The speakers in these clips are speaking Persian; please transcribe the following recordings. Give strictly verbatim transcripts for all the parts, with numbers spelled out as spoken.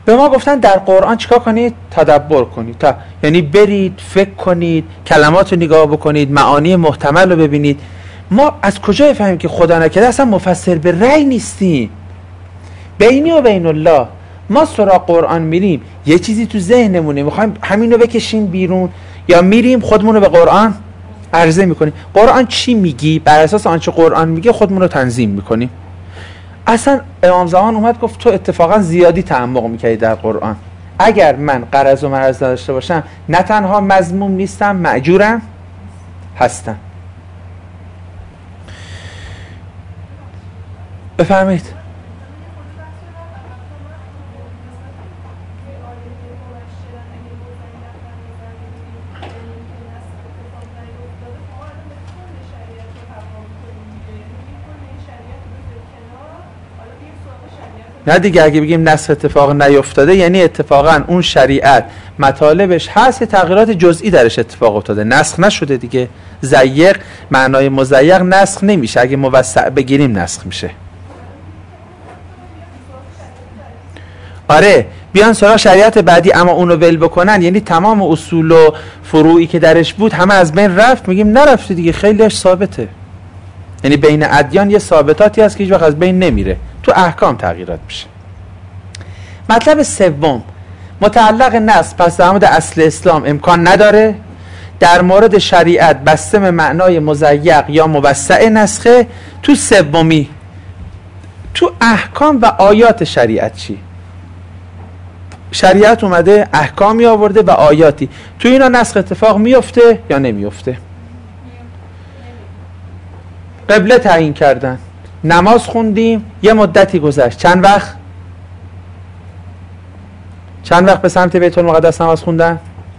به ما گفتن در قرآن چیکار کنید؟ تدبر کنید. تا یعنی برید فکر کنید، کلمات رو نگاه بکنید، معانی محتمل رو ببینید. ما از کجا بفهمیم که خدا نکرده اصلا مفسر به رأی نیستیم؟ بینی و بین الله ما سراغ قرآن میریم، یه چیزی تو ذهنمونه میخوایم همین رو بکشیم بیرون، یا میریم خودمون رو به قرآن عرضه میکنیم. قرآن چی میگی؟ بر اساس آنچه قرآن میگه خودمون رو تنظیم میکنیم. اصلا امام زمان اومد گفت تو اتفاقا زیادی تعمق میکردی در قرآن. اگر من غرض و مرض نداشته باشم نه تنها مذموم نیستم، مأجورم هستم. بفرمایید. نه دیگه، اگه بگیم نسخ اتفاق نیفتاده یعنی اتفاقا اون شریعت مطالبش هست، تغییرات جزئی درش اتفاق افتاده، نسخ نشده دیگه. ضیق معنای مضیق نسخ نمیشه، اگه موسع بگیریم نسخ میشه. آره بیان سراغ شریعت بعدی اما اونو ول بکنن یعنی تمام اصول و فروعی که درش بود همه از بین رفت. میگیم نرفته دیگه، خیلیش ثابته. یعنی بین ادیان یه ثابتاتی هست که هیچ وقت از بین نمیره، تو احکام تغییرات میشه. مطلب سوم متعلق نسخ پس در مورد اصل اسلام امکان نداره. در مورد شریعت بسته معنای مضیق یا موسع نسخه. تو سومی تو احکام و آیات شریعت چی؟ شریعت اومده احکامی آورده و آیاتی، تو اینا نسخ اتفاق میفته یا نمیفته؟ قبله تعیین کردن، نماز خوندیم، یه مدتی گذشت، چند وقت چند وقت به سمت بیت المقدس نماز خوندن؟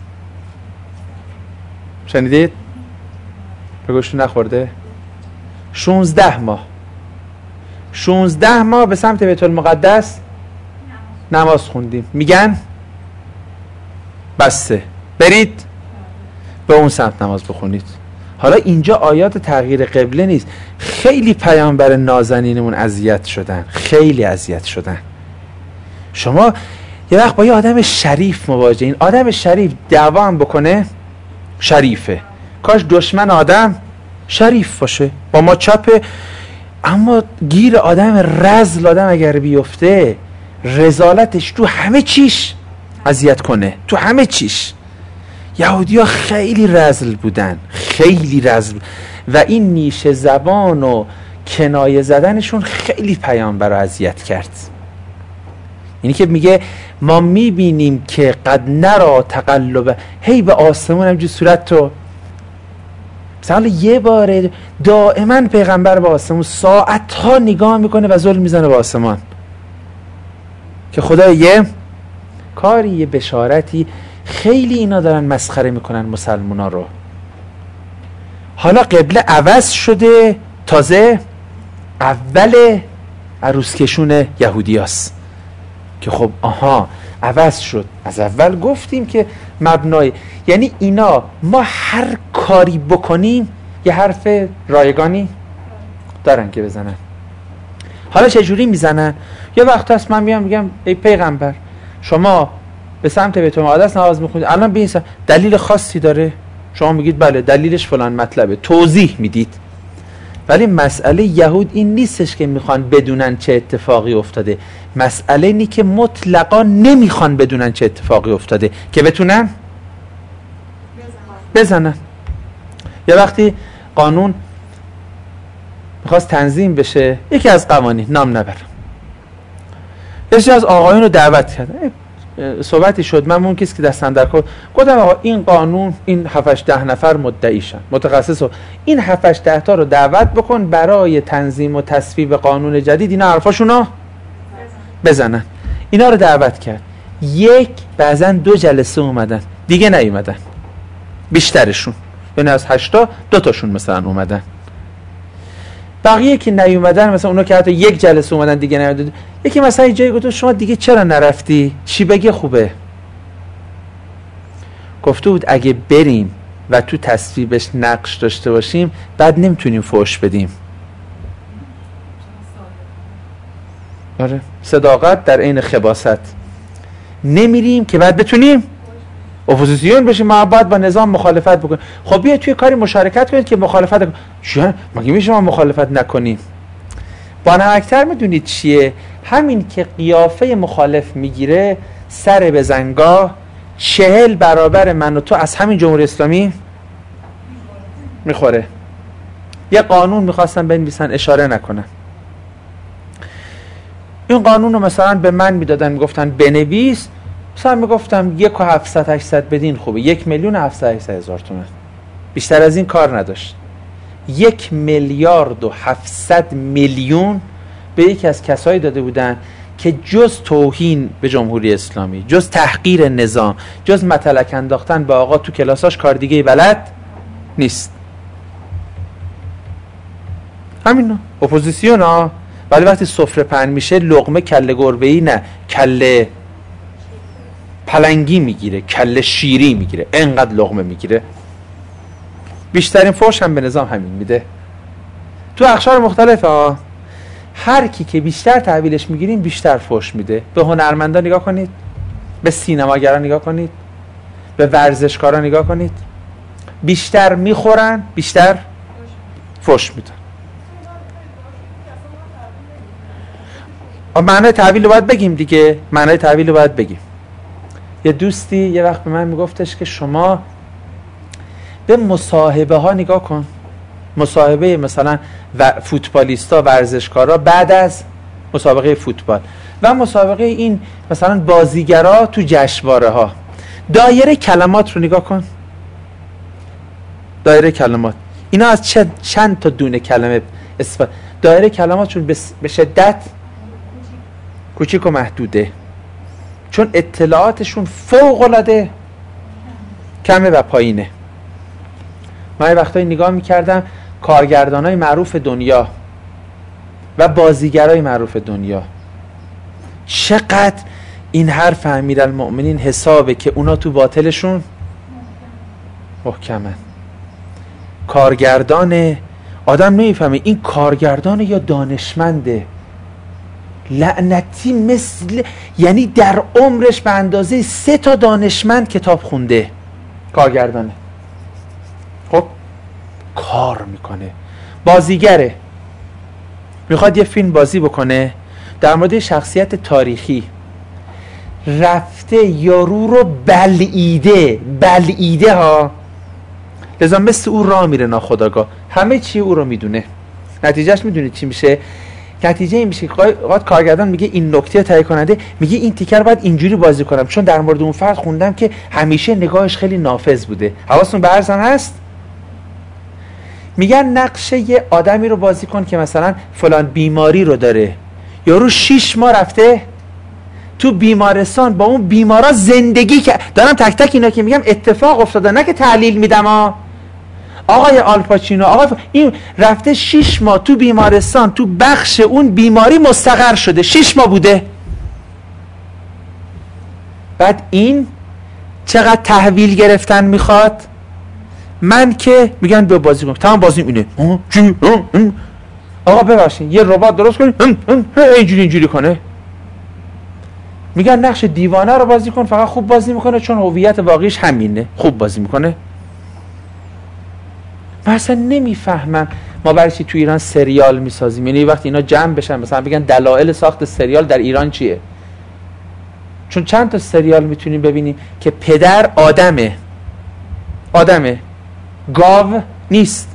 شنیدید؟ به گوشتون نخورده؟ شونزده ماه شونزده ماه به سمت بیت المقدس نماز خوندیم. میگن بسته، برید به اون سمت نماز بخونید. حالا اینجا آیات تغییر قبله نیست. خیلی پیامبر نازنینمون اذیت شدن، خیلی اذیت شدن. شما یه وقت با یه آدم شریف مواجه، این آدم شریف دعوا هم بکنه شریفه، کاش دشمن آدم شریف باشه با ما چپه. اما گیر آدم رذل آدم اگر بیفته رذالتش تو همه چیش اذیت کنه، تو همه چیش. یهودی ها خیلی رذل بودن، خیلی رذل، و این نیش زبان و کنایه زدنشون خیلی پیامبر رو اذیت کرد. یعنی که میگه ما میبینیم که قد نرا تقلب، هی به آسمون همجور صورت تو مثلا یه باره دائما پیغمبر به آسمون ساعت ها نگاه میکنه و ظلم میزنه به آسمان که خدا یه کاری، یه بشارتی. خیلی اینا دارن مسخره میکنن مسلمونا رو. حالا قبله عوض شده، تازه اول عروسکشون یهودیاست که خب آها عوض شد. از اول گفتیم که مبنای، یعنی اینا ما هر کاری بکنیم یه حرف رایگانی دارن که بزنن. حالا چجوری میزنن؟ یه وقت هست من میام میگم ای پیغمبر شما به سمت بیت المقدس نماز میخونید، الان به این دلیل خاصی داره؟ شما میگید بله دلیلش فلان مطلبه، توضیح میدید. ولی مسئله یهود این نیستش که میخوان بدونن چه اتفاقی افتاده، مسئله اینی که مطلقا نمیخوان بدونن چه اتفاقی افتاده که بتونن بزنن. یه وقتی قانون میخواست تنظیم بشه، یکی از قوانین نام نبرم، یکی از آقایون رو دعوت کرد، صحبتی شد، من اون کسی که دستم در کار گفتم آقا این قانون این هفت ده نفر مدعیشن متخصص و این هفت ده تا رو دعوت بکن برای تنظیم و تصویب قانون جدید اینا حرفاشونو بزنن. اینا رو دعوت کرد، یک بعضا دو جلسه اومدن دیگه نیومدن، بیشترشون یعنی از هشتا دو تاشون مثلا اومدن، بقیه که نیومدن مثلا اونا که حتی یک جلسه اومدن دیگه نیومدن. یکی مثلا جایی گفت شما دیگه چرا نرفتی؟ چی بگه خوبه؟ گفته بود اگه بریم و تو تصویبش نقش داشته باشیم بعد نمیتونیم فحش بدیم. آره صداقت در عین خباثت. نمیریم که بعد بتونیم اپوزیسیون بشیم، ما باید با نظام مخالفت بکنیم. خب بیا توی کاری مشارکت کنید که مخالفت کن. چون مگه میشه ما مخالفت نکنیم؟ با نمکتر میدونید چیه؟ همین که قیافه مخالف میگیره سر به زنگاه چهل برابر من و تو از همین جمهوری اسلامی میخوره. یه قانون میخواستن بنویسن اشاره نکنن، این قانون رو مثلا به من میدادن میگفتن بنویس، مثلا میگفتم یک و هفتصد هشتصد بدین خوبه، یک میلیون و هفتصد هشتصد هزار تومان، بیشتر از این کار نداشت. یک میلیارد و هفتصد میلیون به یکی از کسایی داده بودن که جز توهین به جمهوری اسلامی، جز تحقیر نظام، جز متلک انداختن به آقا تو کلاساش کار دیگه بلد نیست. همین اپوزیسیون ها. ولی وقتی سفره پهن میشه لقمه کله گربه‌ای نه، کله پلنگی میگیره، کله شیری میگیره، انقدر لقمه میگیره. بیشترین فوش هم به نظام همین میده تو اقشار مختلفه ها. هر کی که بیشتر تحویلش میگیریم بیشتر فوش میده. به هنرمندا نگاه کنید، به سینماگران نگاه کنید، به ورزشکاران نگاه کنید، بیشتر میخورن بیشتر فوش میدن. معنای تحویل رو باید بگیم دیگه، معنای تحویل رو باید بگیم. یه دوستی یه وقت به من میگفتش که شما به مصاحبه ها نگاه کن، مصاحبه مثلا و فوتبالیستا ورزشکارا بعد از مسابقه فوتبال و مسابقه این مثلا بازیگرا تو جشنواره ها، دایره کلمات رو نگاه کن. دایره کلمات اینا از چه چند تا دونه کلمه استفاده، دایره کلماتشون به شدت کوچیک و محدوده، چون اطلاعاتشون فوق العاده کمه و پایینه. من یه وقتایی نگاه میکردم کارگردانای معروف دنیا و بازیگرای معروف دنیا، چقدر این حرف امیرالمؤمنین حسابه که اونا تو باطلشون محکمن. کارگردان آدم نمیفهمه این کارگردان یا دانشمنده، لعنتی مثل یعنی در عمرش به اندازه سه تا دانشمند کتاب خونده کارگردانه. خب کار میکنه. بازیگره، میخواد یه فیلم بازی بکنه در مورد شخصیت تاریخی، رفته یارو رو بلعیده بلعیده ها، لذا مثل او راه میره ناخودآگاه، همه چی او رو میدونه. نتیجهش میدونید چی میشه؟ نتیجه این میشه که قاعد کارگردان میگه این نکته تهیه کننده میگه این تیکر باید اینجوری بازی کنم، چون در مورد اون فرد خوندم که همیشه نگاهش خیلی نافذ بوده. حواستون به هرزن هست؟ میگن نقشه یه آدمی رو بازی کن که مثلا فلان بیماری رو داره، یارو شیش ماه رفته تو بیمارستان با اون بیمارا زندگی که دارم تک تک اینا که میگم اتفاق افتاده، نه که تحلیل میدم ها. آقای آلپاچینو آقای ف... این رفته شیش ماه تو بیمارستان تو بخش اون بیماری مستقر شده، شیش ماه بوده. بعد این چقدر تحویل گرفتن میخواد. من که میگن به بازی کن، تمام بازیم اینه. آقا ببخشید یه ربات درست کنید اینجوری اینجوری کنه. میگن نقش دیوانه رو بازی کن، فقط خوب بازی میکنه چون هویت واقعیش همینه، خوب بازی میکنه. من اصلا نمیفهمم ما برای چی تو ایران سریال میسازیم. یعنی وقتی اینا جمع بشن مثلا بگن دلایل ساخت سریال در ایران چیه، چون چند تا سریال میتونیم ببینیم که پدر آدمه آدمه گاو نیست،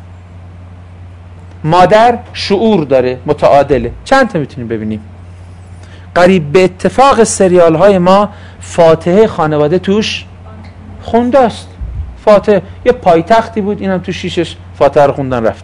مادر شعور داره متعادله. چند تا میتونیم ببینیم. قریب به اتفاق سریال های ما فاتحه خانواده توش خونده است. فاتحه یه پایتختی بود، اینم تو شیشش فاتحه رو خوندن رفتن.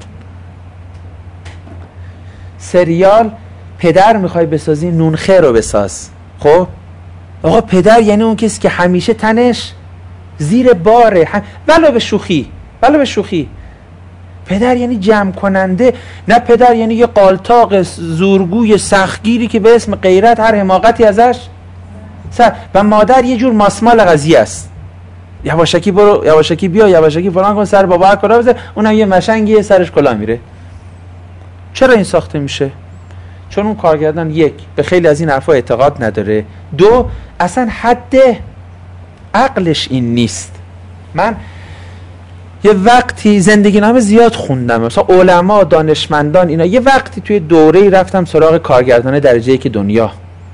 سریال پدر میخوای بسازی نونخه رو بساز. خب آقا پدر یعنی اون کسی که همیشه تنش زیر باره، هم... ولو به شوخی ولو به شوخی پدر یعنی جمع کننده، نه پدر یعنی یه قالتاق زورگوی سختگیری که به اسم غیرت هر حماقتی ازش سر. و مادر یه جور ماسمال قضیه است، یواشکی برو یواشکی بیا یواشکی فلان کن سر بابا کلا بزن، اونم یه مشنگیه سرش کلا میره. چرا این ساخته میشه؟ چون اون کارگردان یک به خیلی از این حرفا اعتقاد نداره، دو اصلا حد عقلش این نیست. من یه وقتی زندگی نامه زیاد خوندم، مثلا علما، دانشمندان، اینا، یه وقتی توی دوره‌ای رفتم سراغ کارگردان درجه یک دنیا.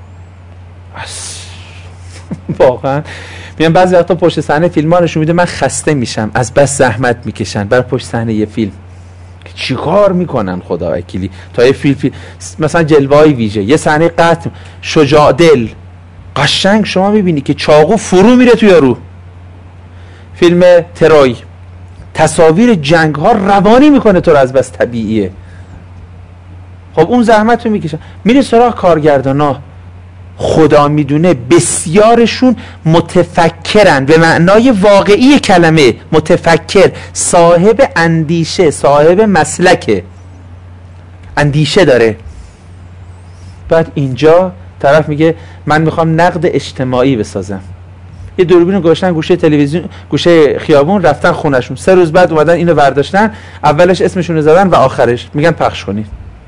واقعا میگم بعضی وقتا پشت صحنه فیلم‌ها نشون میده من خسته میشم از بس زحمت میکشن برای پشت صحنه یه فیلم. چیکار میکنن خدا وکیلی تا یه فیلم, فیلم مثلا جلوه‌های ویژه، یه صحنه قتل شجاع دل قشنگ شما میبینی که چاقو فرو میره تو یارو. فیلم تروی تصاویر جنگ ها روانی میکنه تو رو از بس طبیعیه. خب اون زحمت رو میکشن. میره سراغ کارگردان ها، خدا میدونه بسیارشون متفکرن به معنای واقعی کلمه، متفکر، صاحب اندیشه، صاحب مسلکه، اندیشه داره. بعد اینجا طرف میگه من میخوام نقد اجتماعی بسازم. یه دوربین رو گذاشتن گوشه تلویزیون، گوشه خیابون، رفتن خونهشون، سه روز بعد اومدن اینو برداشتن، اولش اسمشون رو زدن و آخرش میگن پخش کنین.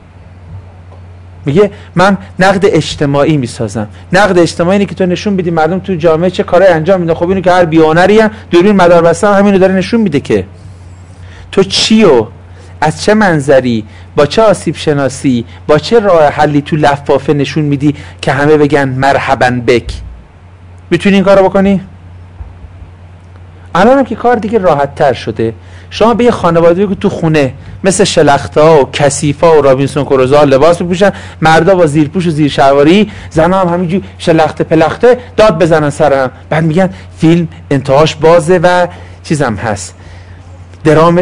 میگه من نقد اجتماعی میسازم. نقد اجتماعی اینه که تو نشون بدی مردم تو جامعه چه کارایی انجام میدن. خب اینو که هر بی‌هنری هم دوربین مدار بستن همینو داره نشون میده که تو چیو از چه منظری، با چه آسیب شناسی، با چه راه حلی تو لفافه نشون میدی که همه بگن مرحبا بک. میتونی این کارو بکنی؟ الان هم که کار دیگه راحت تر شده. شما به یه خانواده بگو تو خونه مثل شلختا و کثیفا و رابینسون کروزو لباس بپوشن، مردا با زیرپوش و زیر شلواری، زنا هم همینجوری شلخته پلخته داد بزنن سر هم. بعد میگن فیلم انتهاش بازه و چیزم هست، درام.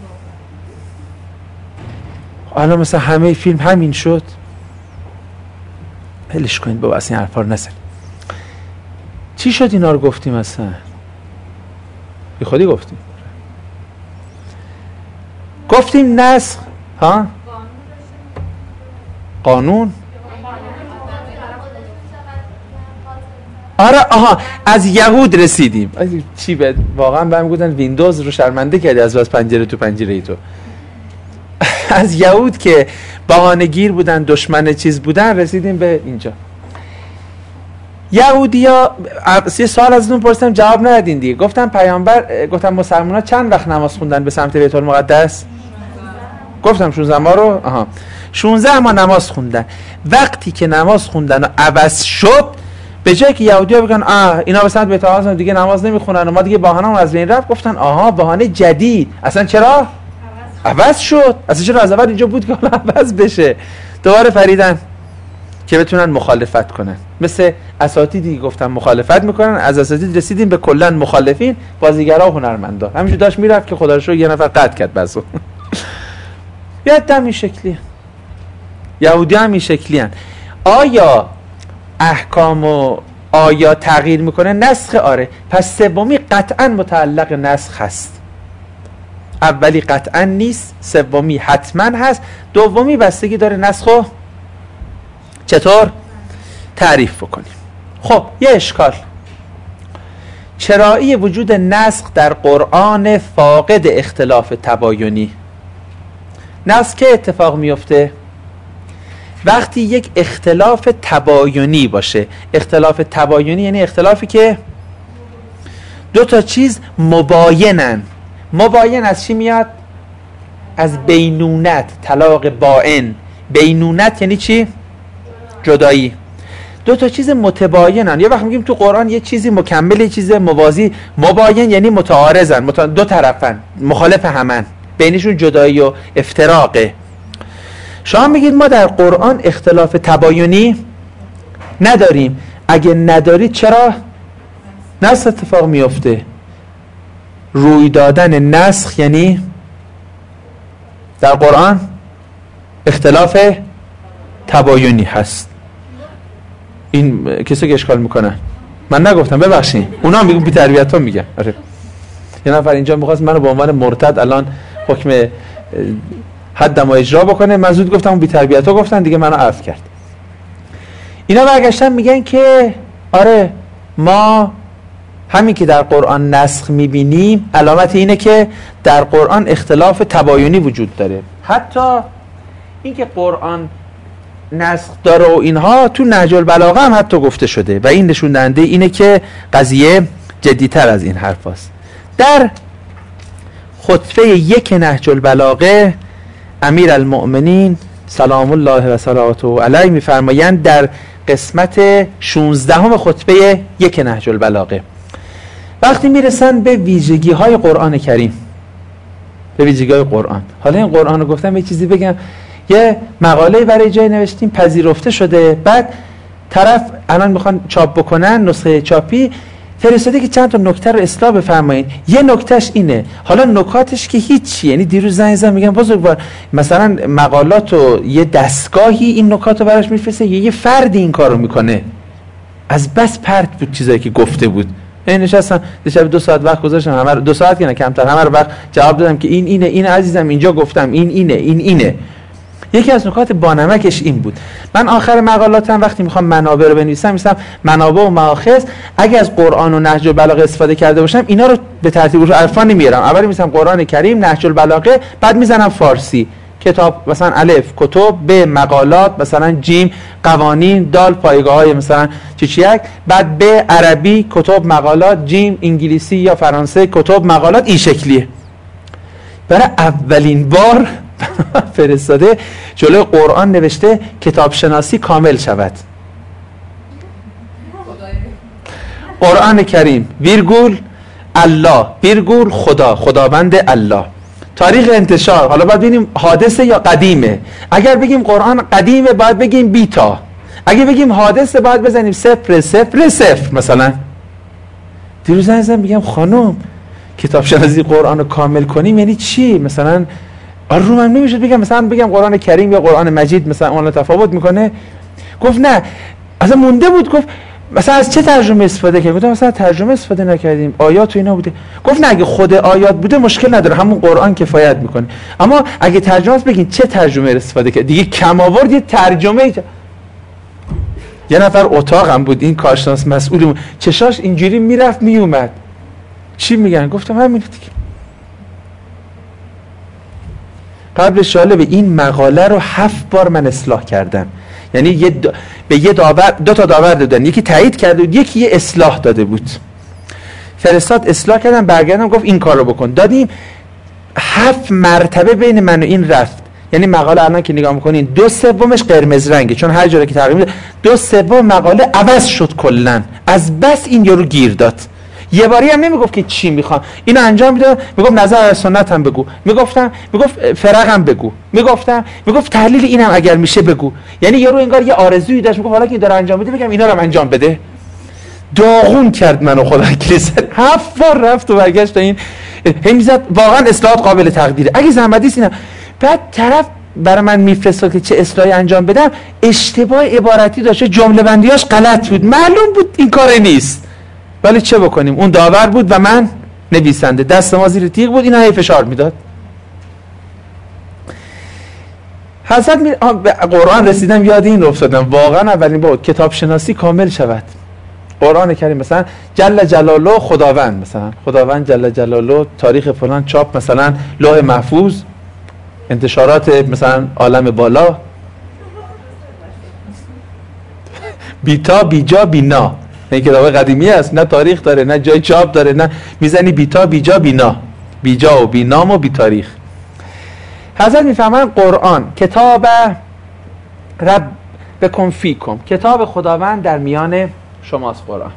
الان مثلا همه فیلم همین شد. هلش کنید بابا، اصلا این حرفا رو نزنید. چی شد اینا رو گفتیم اصلا؟ بی خودی گفتیم. گفتیم نسخ ها؟ قانون؟ آره آها از یهود رسیدیم. چی بد واقعا بهم گفتن ویندوز رو شرمنده کردی از بس پنجره تو پنجره ای تو. از یهود که بهانه‌گیر بودن، دشمن چیز بودن، رسیدیم به اینجا. یهودیا یه سوال از اون پرسیدم جواب ندادین دیگه. گفتم پیامبر، گفتم مسلمان‌ها چند وقت نماز خوندن به سمت بیت المقدس؟ گفتم شانزده ماه رو. آها شانزده ماه نماز خوندن. وقتی که نماز خوندن و عوض شد، به جای که یهودی‌ها بگن آه اینا به سمت بیت المقدس دیگه نماز نمیخونن و ما دیگه بهانه‌مون از بین رفت، گفتن آها بهانه جدید. اصلا چرا عوض شد؟ اصلا چرا از اول اینجا بود که حالا عوض بشه؟ دوباره پریدن که بتونن مخالفت کنن. مثل اساتیدی گفتم مخالفت میکنن، از اساتید رسیدیم به کلا مخالفین، بازیگرا و هنرمندا. همینجور داشت میرفت که خدا رو شکر یه نفر قطع کرد بسو. یاد هم این شکلیه. یهودی هم این شکلی هن. آیا احکام و آیا تغییر میکنه؟ نسخ آره. پس سومی قطعا متعلق نسخ هست. اولی قطعا نیست، سومی حتما هست، دومی بستگی داره نسخو چطور تعریف بکنیم. خب یه اشکال، چرایی وجود نسخ در قرآن فاقد اختلاف تباینی. نسخ که اتفاق میفته وقتی یک اختلاف تباینی باشه. اختلاف تباینی یعنی اختلافی که دو تا چیز مباینن. مباین از چی میاد؟ از بینونت، طلاق باین. بینونت یعنی چی؟ جدایی. دو تا چیز متباینن. یه وقت میگیم تو قرآن یه چیزی مکمل، یه چیز موازی. مباین یعنی متعارضن، مت... دو طرفن، مخالف همن، بینشون جدایی و افتراقه. شما میگید ما در قرآن اختلاف تباینی نداریم. اگه ندارید چرا نسخ اتفاق میفته؟ روی دادن نسخ یعنی در قرآن اختلاف تباینی هست. این کسی که اشکال میکنن، من نگفتم ببخشید، اونا میگن بی تربیت ها میگن. آره یه نفر اینجا میخواست منو به عنوان مرتد الان حکم حدمو اجرا بکنه، من زود گفتم اون بی تربیت ها گفتن دیگه منو عفو کرد. اینا برگشتن میگن که آره ما همین که در قرآن نسخ میبینیم علامت اینه که در قرآن اختلاف تباینی وجود داره. حتی این که قرآن نسخ داره و اینها تو نهج البلاغه هم حتی گفته شده و این نشون دهنده اینه که قضیه جدی‌تر از این حرف هست. در خطبه یک نهج البلاغه امیر المؤمنین سلام الله و صلواته علیه میفرمایند در قسمت شانزدهم خطبه یک نهج البلاغه وقتی میرسن به ویژگی های قرآن کریم، به ویژگی های قرآن. حالا این قرآن رو گفتم یه چیزی بگم، یه مقاله برای جای نوشتیم پذیرفته شده، بعد طرف الان میخوان چاپ بکنن نسخه چاپی، فرستاده که چند تا نکته رو اصلاح بفرمایید. یه نکتهش اینه، حالا نکاتش که هیچی، یعنی دیروز زنگ زدم میگم بزرگوار مثلا مقالات و یه دستگاهی این نکات رو براش میفرسته، یه یه فردی این کارو میکنه، از بس پرت بود چیزایی که گفته بود. این نشستم دیشب دو ساعت وقت گذاشتم، همه دو ساعت که نه کمتر، همه رو وقت جواب دادم که این اینه، این عزیزم اینجا گفتم، این اینه، این اینه. یکی از نکات بانمکش این بود. من آخر مقالاتم وقتی میخوام منابع رو بنویسم میسم منابع و مآخذ، اگه از قرآن و نهج البلاغه استفاده کرده باشم اینا رو به ترتیب عرفان نمیارم. اول میسم قرآن کریم، نهج البلاغه، بعد میزنم فارسی کتاب، مثلا الف کتب، به مقالات، مثلا جیم قوانین، دال پایگاه‌های مثلا چیچیک، بعد به عربی کتب مقالات، جیم انگلیسی یا فرانسه کتب مقالات. این شکلیه. برای اولین بار فرستاده جلوی قرآن نوشته کتاب شناسی کامل شود. قرآن کریم ویرگول الله ویرگول خدا، خداوند الله. تاریخ انتشار، حالا باید ببینیم حادثه یا قدیمه. اگر بگیم قرآن قدیمه باید بگیم بیتا، اگه بگیم حادثه باید بزنیم صفر صفر صفر. مثلا دیروز ازم میگم خانم کتاب شناسی قرآن رو کامل کنیم یعنی چی؟ مثلا رومم نمیشد بگم مثلا بگم قرآن کریم یا قرآن مجید مثلا اون تفاوت میکنه. گفت نه، اصلا مونده بود. گفت مثلا از چه ترجمه استفاده کردیم؟ گفتم مثلا ترجمه استفاده نکردیم، آیات و اینا بوده. گفت نه، اگه خود آیات بوده مشکل نداره، همون قرآن کفایت میکنه، اما اگه ترجمه است بگین چه ترجمه استفاده کرد. دیگه کم آورد یه ترجمه ای. یه نفر اتاقم بود، این کارشناس مسئولمون، چشاش اینجوری میرفت میومد. چی میگن؟ گفتم همین دیگه. قبل جالب این مقاله رو هفت بار من اصلاح کردم، یعنی یه دا... به یه داور دو تا داور دادن، یکی تایید کرده بود یکی یه اصلاح داده بود. فرستاد اصلاح کردم، برگردم گفت این کار رو بکن، دادیم. هفت مرتبه بین من و این رفت. یعنی مقاله الان که نگاه میکنین دو سومش قرمز رنگه، چون هر جوری که تقریبا دو سوم مقاله عوض شد کلا، از بس این یارو گیر داد. یه باری هم نمیگفت که چی میخوام اینو انجام میداد، میگفت نظر از سنت هم بگو، میگفتم میگفت فرق هم بگو، میگفتم میگفت تحلیل اینم اگر میشه بگو. یعنی یارو انگار یه آرزویی داشت، میگفت حالا که داره انجام میده بگم اینا رو هم انجام بده. داغون کرد منو خدا کلیسا. هفت بار رفت و برگشت تا این همیزت. واقعا اصلاحات قابل تقدیره اگه زحمتی سینم. بعد طرف برای من میفرستاد که چه اصلاحی انجام بدم، اشتباه عبارتی داشته، جمله بندیاش غلط بود، معلوم بود این کار نیست، ولی چه بکنیم؟ اون داور بود و من نویسنده، دست ما زیر تیغ بود، اینا هی فشار میداد. حضرت می... به قرآن رسیدم یاد این رو افتادم، واقعا اولین بار کتاب شناسی کامل شود. قرآن کریم مثلا جل جلاله خداوند، مثلا خداوند جل جلاله، تاریخ فلان، چاپ مثلا لوح محفوظ، انتشارات مثلا عالم بالا، بیتا بیجا بینا. این کتاب قدیمی است، نه تاریخ داره نه جای چاپ داره، نه میزنی بیتا بیجا بینا، بیجا و بینام و بی تاریخ. حضرت میفهمن قرآن کتاب رب بکن فیکم، کتاب خداوند در میان شماست. قرآن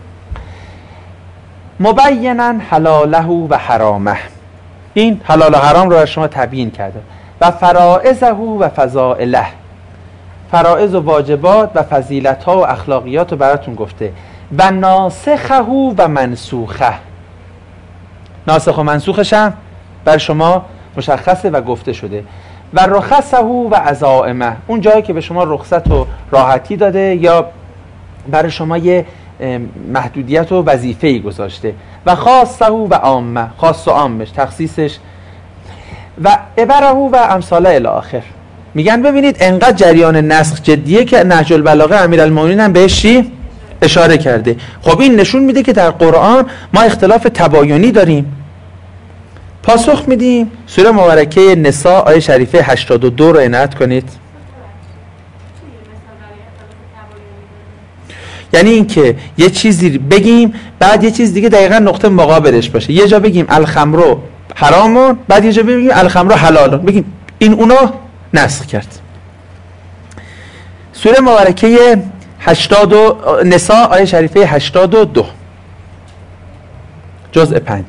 مبینا حلاله و حرامه، این حلال و حرام رو از شما تبیین کرده، و فرائضه و فضائله، فرائض و واجبات و فضیلت ها و اخلاقیات رو براتون گفته، و ناسخه و منسوخه، ناسخ و منسوخش هم بر شما مشخصه و گفته شده، و رخصه و عزائمه، اون جایی که به شما رخصت و راحتی داده یا برای شما یه محدودیت و وظیفه‌ای گذاشته، و خاصه و عامه، خاص و عامش، تخصیصش، و عبره و امثال الی آخر. میگن ببینید انقدر جریان نسخ جدیه که نهج البلاغه امیرالمومنین هم بهش چی اشاره کرده. خب این نشون میده که در قرآن ما اختلاف تباینی داریم. پاسخ میدیم. سوره مبارکه نساء آیه شریفه هشتاد و دو رو عنایت کنید. یعنی اینکه یه چیزی بگیم بعد یه چیز دیگه دقیقاً نقطه مقابلش باشه. یه جا بگیم الخمر حرامون، بعد یه جا بگیم الخمر حلالون، بگیم این اونو نسخ کرد. سوره مبارکه هشتاد و نساء آیه شریفه هشتاد و دو جزء پنج.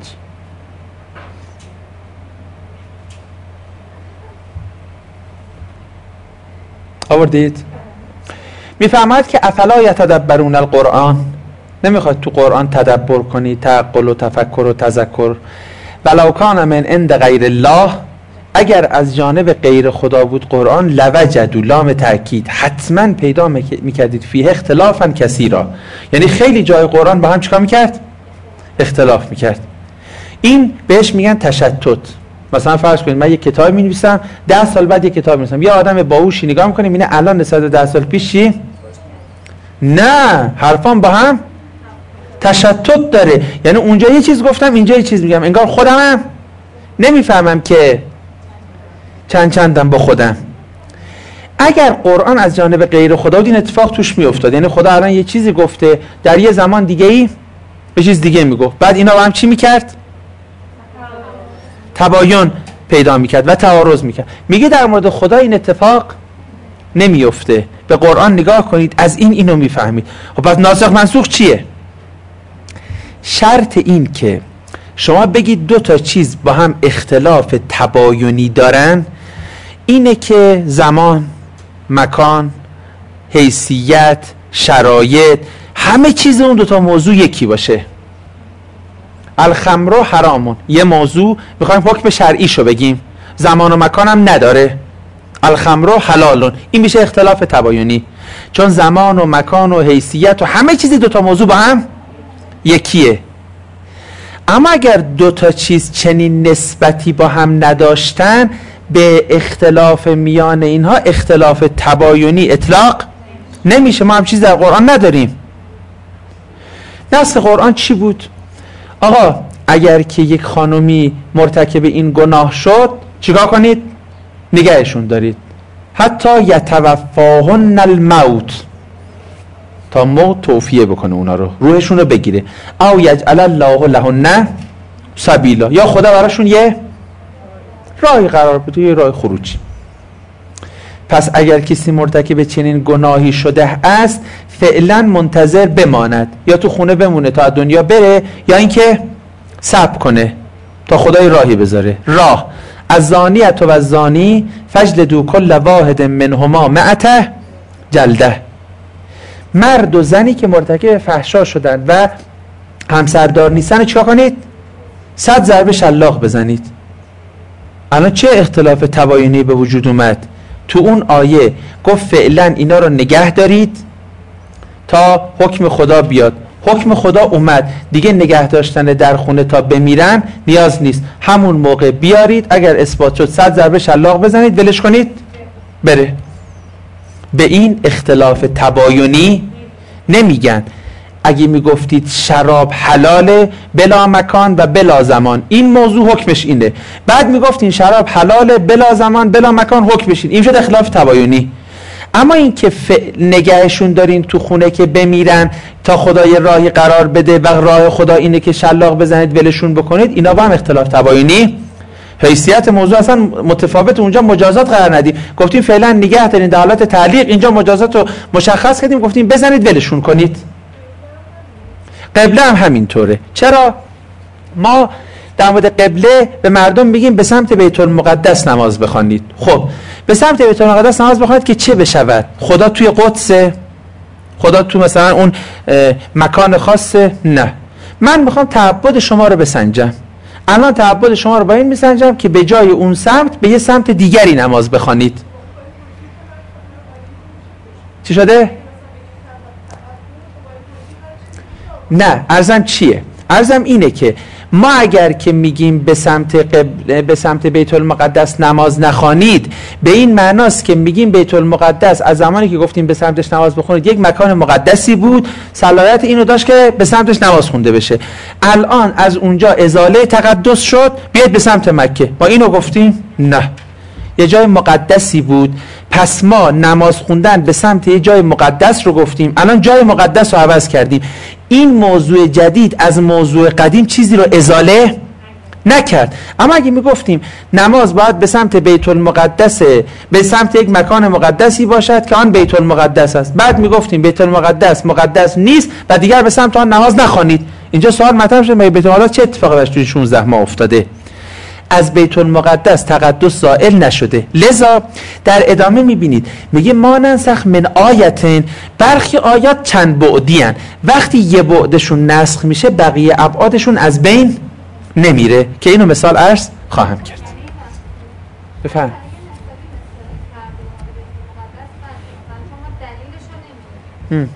آوردید؟ میفهمد که افلا یتدبرون القرآن، نمیخواد تو قرآن تدبر کنی، تعقل و تفکر و تذکر. ولو کان من عند غیر الله، اگر از جانب غیر خدا بود قرآن، لوجدوا، لام تأکید، حتما پیدا میکردید فیه اختلافا کثیرا، یعنی خیلی جای قرآن با هم چیکار میکرد؟ اختلاف میکرد. این بهش میگن تشتت. مثلا فرض کنید من یک کتاب می‌نویسم، ده سال بعد یک کتاب می‌نویسم، یه آدم باهوشی نگاه می‌کنه می‌بینه الان نسبت به ده سال پیش چی؟ نه، حرفام با هم تشتت داره. یعنی اونجا یه چیز گفتم اینجا یه چیز میگم، انگار خودمم نمیفهمم که چند چندم با خودم. اگر قرآن از جانب غیر خدا بود این اتفاق توش میافتاد، یعنی خدا الان یه چیزی گفته در یه زمان دیگه ای به چیز دیگه میگفت، بعد اینا با هم چی میکرد؟ تباین پیدا میکرد و تعارض میکرد. میگه در مورد خدا این اتفاق نمیفته. به قرآن نگاه کنید، از این اینو میفهمید. خب پس ناسخ منسوخ چیه؟ شرط این که شما بگید دو تا چیز با هم اختلاف تباینی دارن اینه که زمان، مکان، حیثیت، شرایط، همه چیز اون دو تا موضوع یکی باشه. الخمر حرامون یه موضوع، میخوایم حکم شرعیشو بگیم، زمان و مکان هم نداره. الخمر حلالون، این میشه اختلاف تباینی، چون زمان و مکان و حیثیت و همه چیزی دوتا موضوع با هم یکیه. اما اگر دوتا چیز چنین نسبتی با هم نداشتن، به اختلاف میان اینها اختلاف تباینی اطلاق نمیشه. ما هم چیز در قرآن نداریم. نسخ قرآن چی بود؟ آقا اگر که یک خانومی مرتکب این گناه شد چیکار کنید؟ نگهشون دارید حتی یتوفاهن الموت، تا موت توفیه بکنه اونا رو، روحشون رو بگیره. او یجعل الله لهن سبیلا، یا خدا براشون یه راهی قرار بده، یه راه خروجی. پس اگر کسی مرتکب چنین گناهی شده است فعلا منتظر بماند، یا تو خونه بمونه تا دنیا بره، یا اینکه صبر کنه تا خدای راهی بذاره. راه از زانیت و زانی فجلدوا کل واحد منهما مئة جلده. مرد و زنی که مرتکب فحشا شدن و همسردار نیستن چیکار کنید؟ صد ضربه شلاق بزنید. الان چه اختلاف تباینی به وجود اومد؟ تو اون آیه گفت فعلا اینا رو نگه دارید تا حکم خدا بیاد. حکم خدا اومد دیگه، نگه داشتن در خونه تا بمیرن نیاز نیست، همون موقع بیارید، اگر اثبات شد صد ضربه شلاق بزنید، ولش کنید بره. به این اختلاف تباینی نمیگن. اگه میگفتید شراب حلاله بلا مکان و بلا زمان، این موضوع حکمش اینه. بعد میگفتین شراب حلاله بلا زمان بلا مکان، حکمش این. این شد اختلاف تباینی. اما این که نگهشون دارین تو خونه که بمیرن تا خدای راهی قرار بده و راه خدا اینه که شلاق بزنید ولشون بکنید، اینا با هم اختلاف تباینی. حیثیت موضوع اصلا متفاوت، اونجا مجازات قرار ندیم، گفتیم فعلا نگه دارین در حالت تعلیق، اینجا مجازات رو مشخص کردیم گفتیم بزنید ولشون کنید. قبله هم همینطوره. چرا ما در مورد قبله به مردم میگیم به سمت بیت المقدس نماز بخوانید؟ خب به سمت بیت المقدس نماز بخوانید که چه بشود؟ خدا توی قدسه؟ خدا تو مثلا اون مکان خاصه؟ نه، من میخوام تعبد شما رو بسنجم. الان تعبد شما رو با این میسنجم که به جای اون سمت به یه سمت دیگری نماز بخوانید. چی شده؟ نه، عرضم چیه؟ عرضم اینه که ما اگر که میگیم به سمت قبل، به سمت بیت المقدس نماز نخوانید، به این معناست که میگیم بیت المقدس از زمانی که گفتیم به سمتش نماز بخونید یک مکان مقدسی بود، صلاحیت اینو داشت که به سمتش نماز خونده بشه. الان از اونجا ازاله تقدس شد، بیاید به سمت مکه، ما اینو گفتیم؟ نه. یه جای مقدسی بود، پس ما نماز خوندن به سمت یه جای مقدس رو گفتیم، الان جای مقدس رو عوض کردیم. این موضوع جدید از موضوع قدیم چیزی رو ازاله نکرد. اما اگه میگفتیم نماز باید به سمت بیت المقدس، به سمت یک مکان مقدسی باشد که آن بیت المقدس است، بعد میگفتیم بیت المقدس مقدس نیست و دیگر به سمت آن نماز نخوانید، اینجا سوال مطرح شد مگه بیت المقدس چه اتفاقی براش توی شانزده ماه افتاده؟ از بیت المقدس تقدس زائل نشده. لذا در ادامه میبینید میگه ما ننسخ من آیتین، برخی آیات چند بعدی هن. وقتی یه بعدشون نسخ میشه بقیه ابعادشون از بین نمیره که اینو مثال عرض خواهم کرد. بفهم. هم.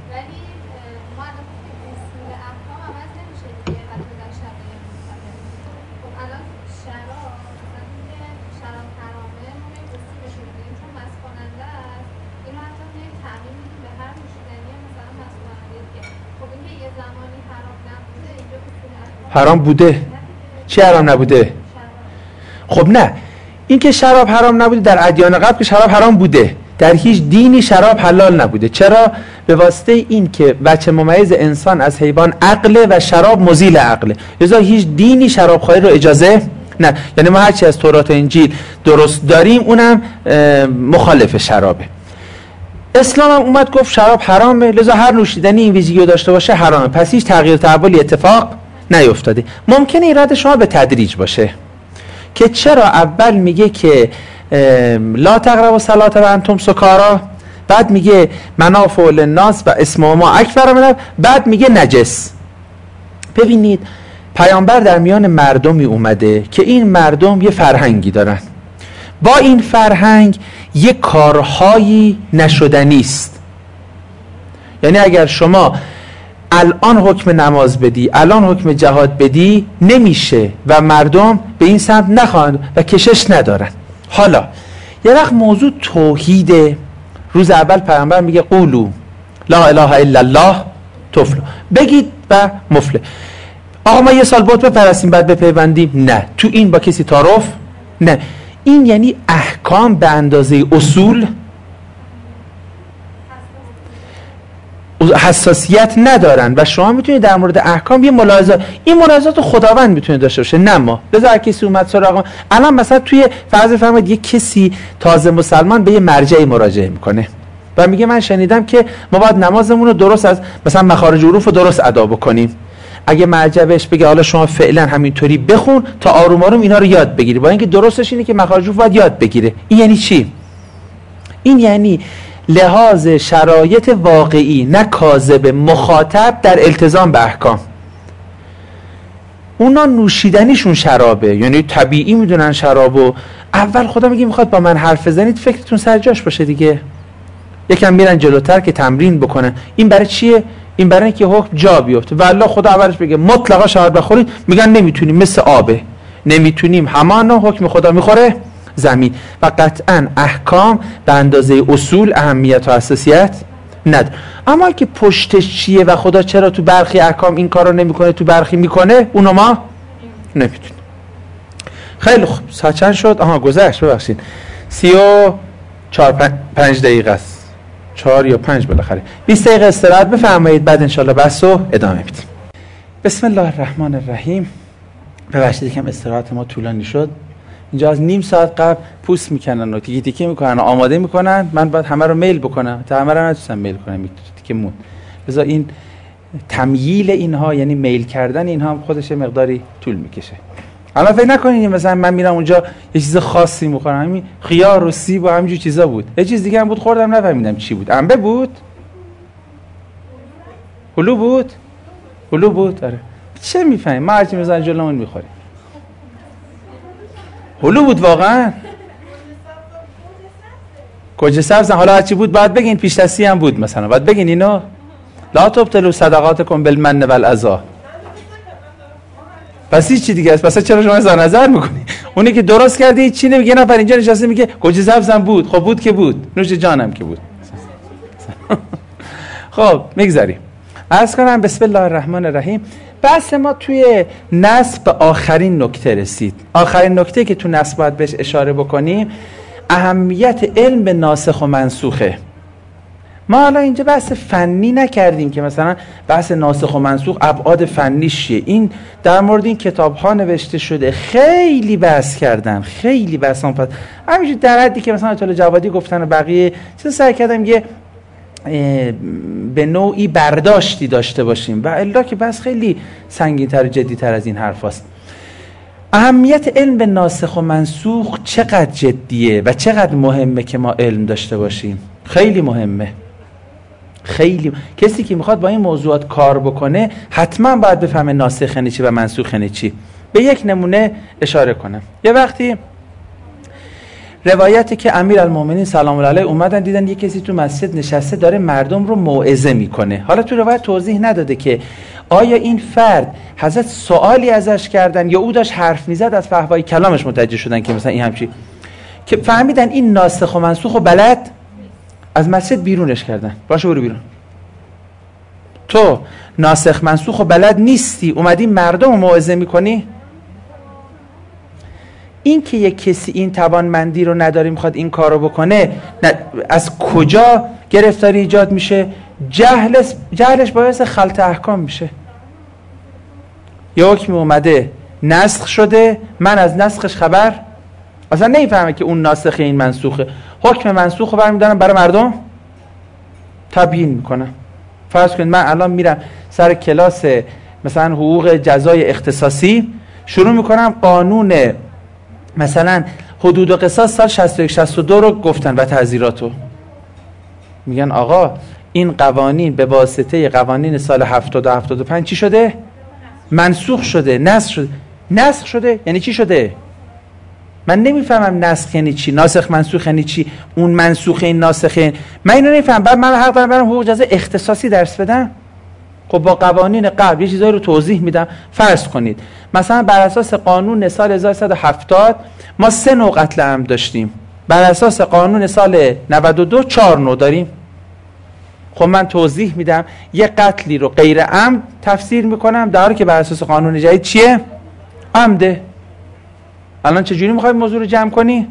حرام بوده. چی حرام نبوده؟ خب نه، این که شراب حرام نبوده در ادیان قبل که شراب حرام بوده، در هیچ دینی شراب حلال نبوده. چرا؟ به واسطه این که وجه ممیز انسان از حیوان عقله و شراب مزیل عقله، لذا هیچ دینی شراب خواهی رو اجازه نه. یعنی ما هرچی از تورات و انجیل درست داریم اونم مخالف شرابه. اسلام هم اومد گفت شراب حرامه، لذا هر نوشیدنی این ویژگی رو داشته باشه حرامه، پس هیچ تغییر تحولی اتفاق نیفتاده. ممکنه ایراد شما به تدریج باشه که چرا اول میگه که لا تقربوا الصلاة و انتم سکارا، بعد میگه منافع للناس و اسم ما اکبر من، بعد میگه نجس. ببینید پیامبر در میان مردمی اومده که این مردم یه فرهنگی دارن، با این فرهنگ یه کارهایی نشدنی است. یعنی اگر شما الان حکم نماز بدی، الان حکم جهاد بدی نمیشه و مردم به این سمت نخواهند و کشش ندارن. حالا یه وقت موضوع توحیده، روز اول پیامبر میگه قولو لا اله الا الله تفلحوا، بگید و مفلح. آقا ما یه سال بت بپرستیم بعد بپیوندیم؟ نه. تو این با کسی تعارف؟ نه. این یعنی احکام به اندازه اصول حساسیت ندارن و شما میتونید در مورد احکام یه ملاحظات، این ملاحظات خداوند میتونه داشته باشه نه ما. لذا هر کسی اومد سراغ، الان مثلا توی فرض فرمایید یه کسی تازه مسلمان به یه مرجعی مراجعه میکنه و میگه من شنیدم که ما باید نمازمون رو درست از مثلا مخارج حروف رو درست ادا بکنیم. اگه مرجع بهش بگه حالا شما فعلا همینطوری بخون تا آروم آروم اینا رو یاد بگیری، با اینکه درستش اینه که مخارج حروف باید یاد بگیره، این یعنی چی؟ این یعنی لحاظ شرایط واقعی، نه کاذب، مخاطب در التزام به احکام. اونا نوشیدنیشون شرابه، یعنی طبیعی میدونن شرابو. اول خدا میگه میخواد با من حرف بزنید فکرتون سر جاش باشه دیگه. یکم میرن جلوتر که تمرین بکنن. این برای چیه؟ این برای اینکه حکم جا بیفته. والله خدا اولش بگه مطلقا شراب بخورید، میگن نمیتونیم، مثل آبه، نمیتونیم، همانا حکم خدا میخوره زمین. و قطعا احکام به اندازه اصول اهمیت و حساسیت نداره. اما که پشتش چیه و خدا چرا تو برخی احکام این کارو نمیکنه تو برخی میکنه، اونو ما نمیتونیم. خیلی خوب، ساعت چند شد؟ آها گذشت، ببخشید. سی و چهار پنج دقیقه است، چهار یا پنج بالاخره. بیست دقیقه استراحت بفرمایید، بعد انشالله بحث رو ادامه میدیم. بسم الله الرحمن الرحیم. ببخشید یکم استراحت ما طولانی شد. اینجا از نیم ساعت قبل پوست میکنن و تیکی تیکی میکنن و آماده میکنن، من باید همه رو میل بکنم، تا همه رو نتونستم میل کنم، تیکی مون. لذا این تمییل اینها، یعنی میل کردن اینها هم خودش مقداری طول میکشه. الان فکر نکنید مثلا من میرم اونجا یه چیز خاصی میخورم، همین خیار و سیب و همینجور چیزا بود. یه چیز دیگه هم بود خوردم نفهمیدم چی بود. انبه بود؟ هلو بود؟ هلو بود؟ آره. چه میفهمیم؟ ما هرچی میزنن جلومون میخوریم. هلو بود واقعا؟ گوجه سبز. حالا هرچی بود بعد بگین، پیش دستی هم بود مثلا، بعد بگین اینو لا تبطلوا صدقاتکم بالمن والأذی. پس هیچ چی دیگه است. پس چرا شما اظهار نظر میکنی؟ اونی که درست کرده هیچ چی نمیگه، نفر اینجا نشسته میگه گوجه سبزم بود. خب بود که بود، نوش جانم که بود. خب میگذاریم. عرض کنم بسم الله الرحمن الرحیم. بحث ما توی نصب به آخرین نکته رسید. آخرین نکته که تو نصب باید بهش اشاره بکنیم اهمیت علم به ناسخ و منسوخه. ما حالا اینجا بحث فنی نکردیم که مثلا بحث ناسخ و منسوخ ابعاد فنیش چیه. این در مورد این کتاب ها نوشته شده، خیلی بحث کردن، خیلی بحث هم پد همینجور در حدی که مثلا آیت الله جوادی گفتن و بقیه چیز سعی کردم یه به نوعی برداشتی داشته باشیم و الا که بس خیلی سنگین تر و جدی تر از این حرف هست. اهمیت علم به ناسخ و منسوخ چقدر جدیه و چقدر مهمه که ما علم داشته باشیم. خیلی مهمه، خیلی. کسی که میخواد با این موضوعات کار بکنه حتما باید بفهمه ناسخ یعنی چی و منسوخ یعنی چی. به یک نمونه اشاره کنم. یه وقتی روایتی که امیرالمومنین سلام الله علیه اومدن دیدن یه کسی تو مسجد نشسته داره مردم رو موعظه میکنه. حالا تو روایت توضیح نداده که آیا این فرد حضرت سوالی ازش کردن یا او داشت حرف میزد از فحوای کلامش متوجه شدن که مثلا این همچی که فهمیدن این ناسخ و منسوخ و بلد، از مسجد بیرونش کردن. باشه برو بیرون، تو ناسخ منسوخ و بلد نیستی، اومدی مردم رو موعظه میکنی. این که یک کسی این توانمندی رو نداره میخواد این کار رو بکنه، از کجا گرفتاری ایجاد میشه؟ جهلش, جهلش باعث خلط احکام میشه. یا حکمی اومده نسخ شده، من از نسخش خبر اصلا نمیفهمه که اون ناسخ این منسوخه، حکم منسوخ رو برمیدارم برای مردم تبیین میکنم. فرض کنید من الان میرم سر کلاس مثلا حقوق جزای اختصاصی، شروع میکنم قانون مثلا حدود و قصاص سال شصت و یک شصت و دو رو گفتن و تعزیراتو میگن آقا این قوانین به واسطه قوانین سال هفتاد و هفتاد و پنج چی شده؟ منسوخ شده، نسخ شده. نسخ شده یعنی چی شده؟ من نمیفهمم نسخ یعنی چی، ناسخ منسوخ یعنی چی، اون منسوخ این ناسخ این، من اینو نمیفهمم. بعد من حق دارم برم حقوق جزای اختصاصی درس بدم؟ خب با قوانین قبل یه چیزایی رو توضیح میدم. فرض کنید مثلا بر اساس قانون سال هزار و سیصد و هفتاد ما سه نوع قتل عمد داشتیم، بر اساس قانون سال نود و دو چهار نوع داریم. خب من توضیح میدم، یه قتلی رو غیر عمد تفسیر میکنم در حالی که بر اساس قانون جدید چیه؟ عمده. الان چجوری میخوای موضوع رو جمع کنی؟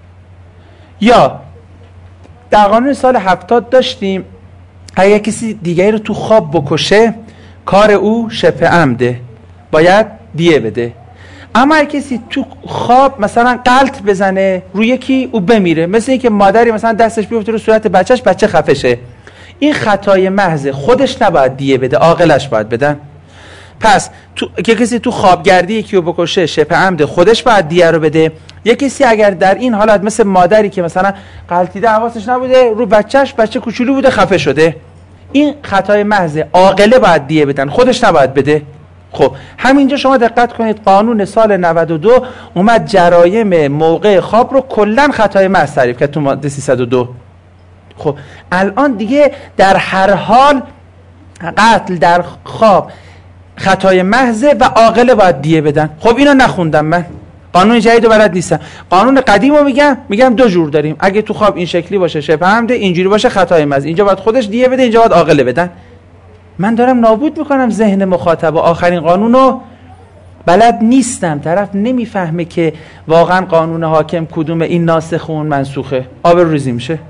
یا در قانون سال هفتاد داشتیم اگر کسی دیگری رو تو خواب بکشه کار او شبه عمده، باید دیه بده. اما اگر کسی تو خواب مثلا غلط بزنه روی یکی او بمیره، مثل اینکه مادری مثلا دستش بیفته رو صورت بچهش، بچه خفه شه، این خطای محض، خودش نباید دیه بده، عاقلش باید بدن. پس تو که کسی تو خوابگردی یکی رو بکشه شبه عمد، خودش باید دیه رو بده. یک کسی اگر در این حالت مثل مادری که مثلا غلطیده حواسش نبوده رو بچهش، بچه کوچولو بوده خفه شده، این خطای محض، عاقله باید دیه بدن، خودش نباید بده. خب همینجا شما دقت کنید قانون سال نود و دو اومد جرایم موقع خواب رو کلا خطای محض تعریف کرد تو ماده سیصد و دو. خب الان دیگه در هر حال قتل در خواب خطای محض و عاقله باید دیه بدن. خب اینو نخوندم من، قانون جدید رو بلد نیستم. قانون قدیم رو میگم میگم دو جور داریم، اگه تو خواب این شکلی باشه شبه عمد، اینجوری باشه خطای محض، اینجا باید خودش دیه بده، اینجا باید عاقله بدن. من دارم نابود میکنم ذهن مخاطب و آخرین قانون رو بلد نیستم. طرف نمیفهمه که واقعا قانون حاکم کدومه، این ناسخ و اون منسوخه، آبروریزی میشه.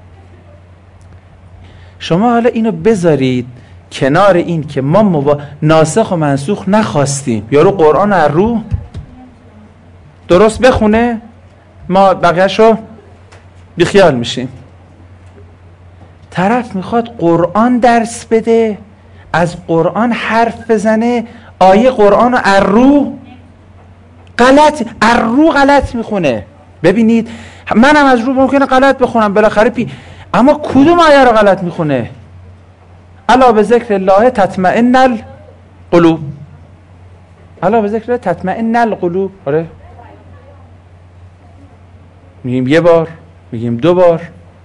شما حالا اینو بذارید کنار این که ما موا... ناسخ و منسوخ نخواستیم، یارو قرآن از رو درست بخونه ما بقیه‌شو بیخیال میشیم. طرف میخواد قرآن درس بده، از قرآن حرف بزنه، آیه قرآن رو از رو غلط از رو غلط میخونه. ببینید منم از رو ممکنه غلط بخونم بالاخره پی، اما کدوم آیه رو غلط میخونه؟ الا به ذکر الله تطمئن القلوب، الا به ذکر الله تطمئن القلوب. آره میگیم یه بار، میگیم دو بار.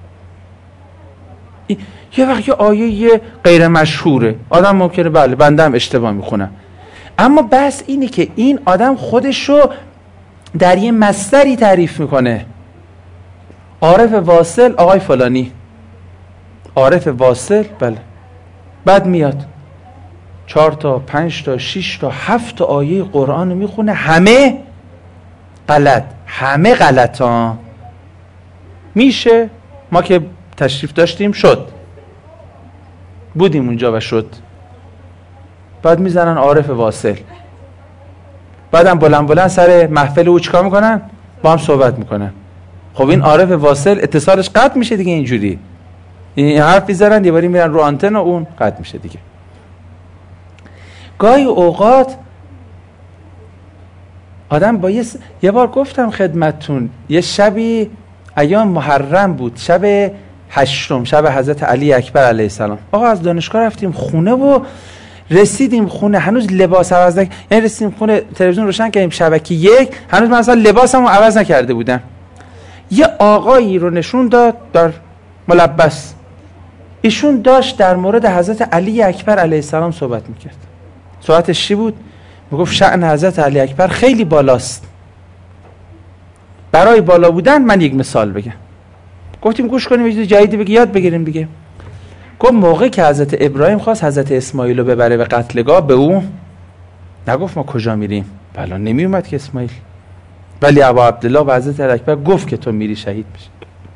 یه وقت یه آیه غیر مشهوره، آدم ممکنه بله بنده هم اشتباه میخونم، اما بس اینه که این آدم خودشو در یه مصدری تعریف میکنه. عارف واصل آقای فلانی، عارف واصل بله، بعد میاد چهار تا پنج تا شش تا هفت تا آیه قرآن رو میخونه، همه غلط، همه غلط ها. میشه. ما که تشریف داشتیم شد، بودیم اونجا و شد. بعد میزنن عارف واصل، بعدم بلند بلند سر محفل او چیکار میکنن؟ با هم صحبت میکنن. خب این عارف واصل اتصالش قطع میشه دیگه. اینجوری این حرف میزنن، یه باری میرن رو آنتن و اون قطع میشه دیگه. گاهی اوقات آدم با یه س... یه بار گفتم خدمتتون، یه شبی ایام محرم بود، شب هشتم، شب حضرت علی اکبر علیه السلام. آقا از دانشگاه رفتیم خونه و رسیدیم خونه هنوز لباس عوض نک... یعنی رسیدیم خونه تلویزیون روشن کردیم شبکه یک، هنوز من اصلا لباسمو عوض نکرده بودم. یه آقایی رو نشون داد در ملبس، ایشون داشت در مورد حضرت علی اکبر علیه السلام صحبت میکرد. صحبتش چی بود؟ میگفت شأن حضرت علی اکبر خیلی بالاست. برای بالا بودن من یک مثال بگم. گفتیم گوش کنیم یه چیز جدیدی بگی یاد بگیریم دیگه. گفت موقع که حضرت ابراهیم خواست حضرت اسماعیل رو ببره به قتلگاه، به او نگفت ما کجا میریم، بلا نمی اومد که اسماعیل، ولی ابا عبدالله و حضرت علی اکبر گفت که تو میری شهید بشی.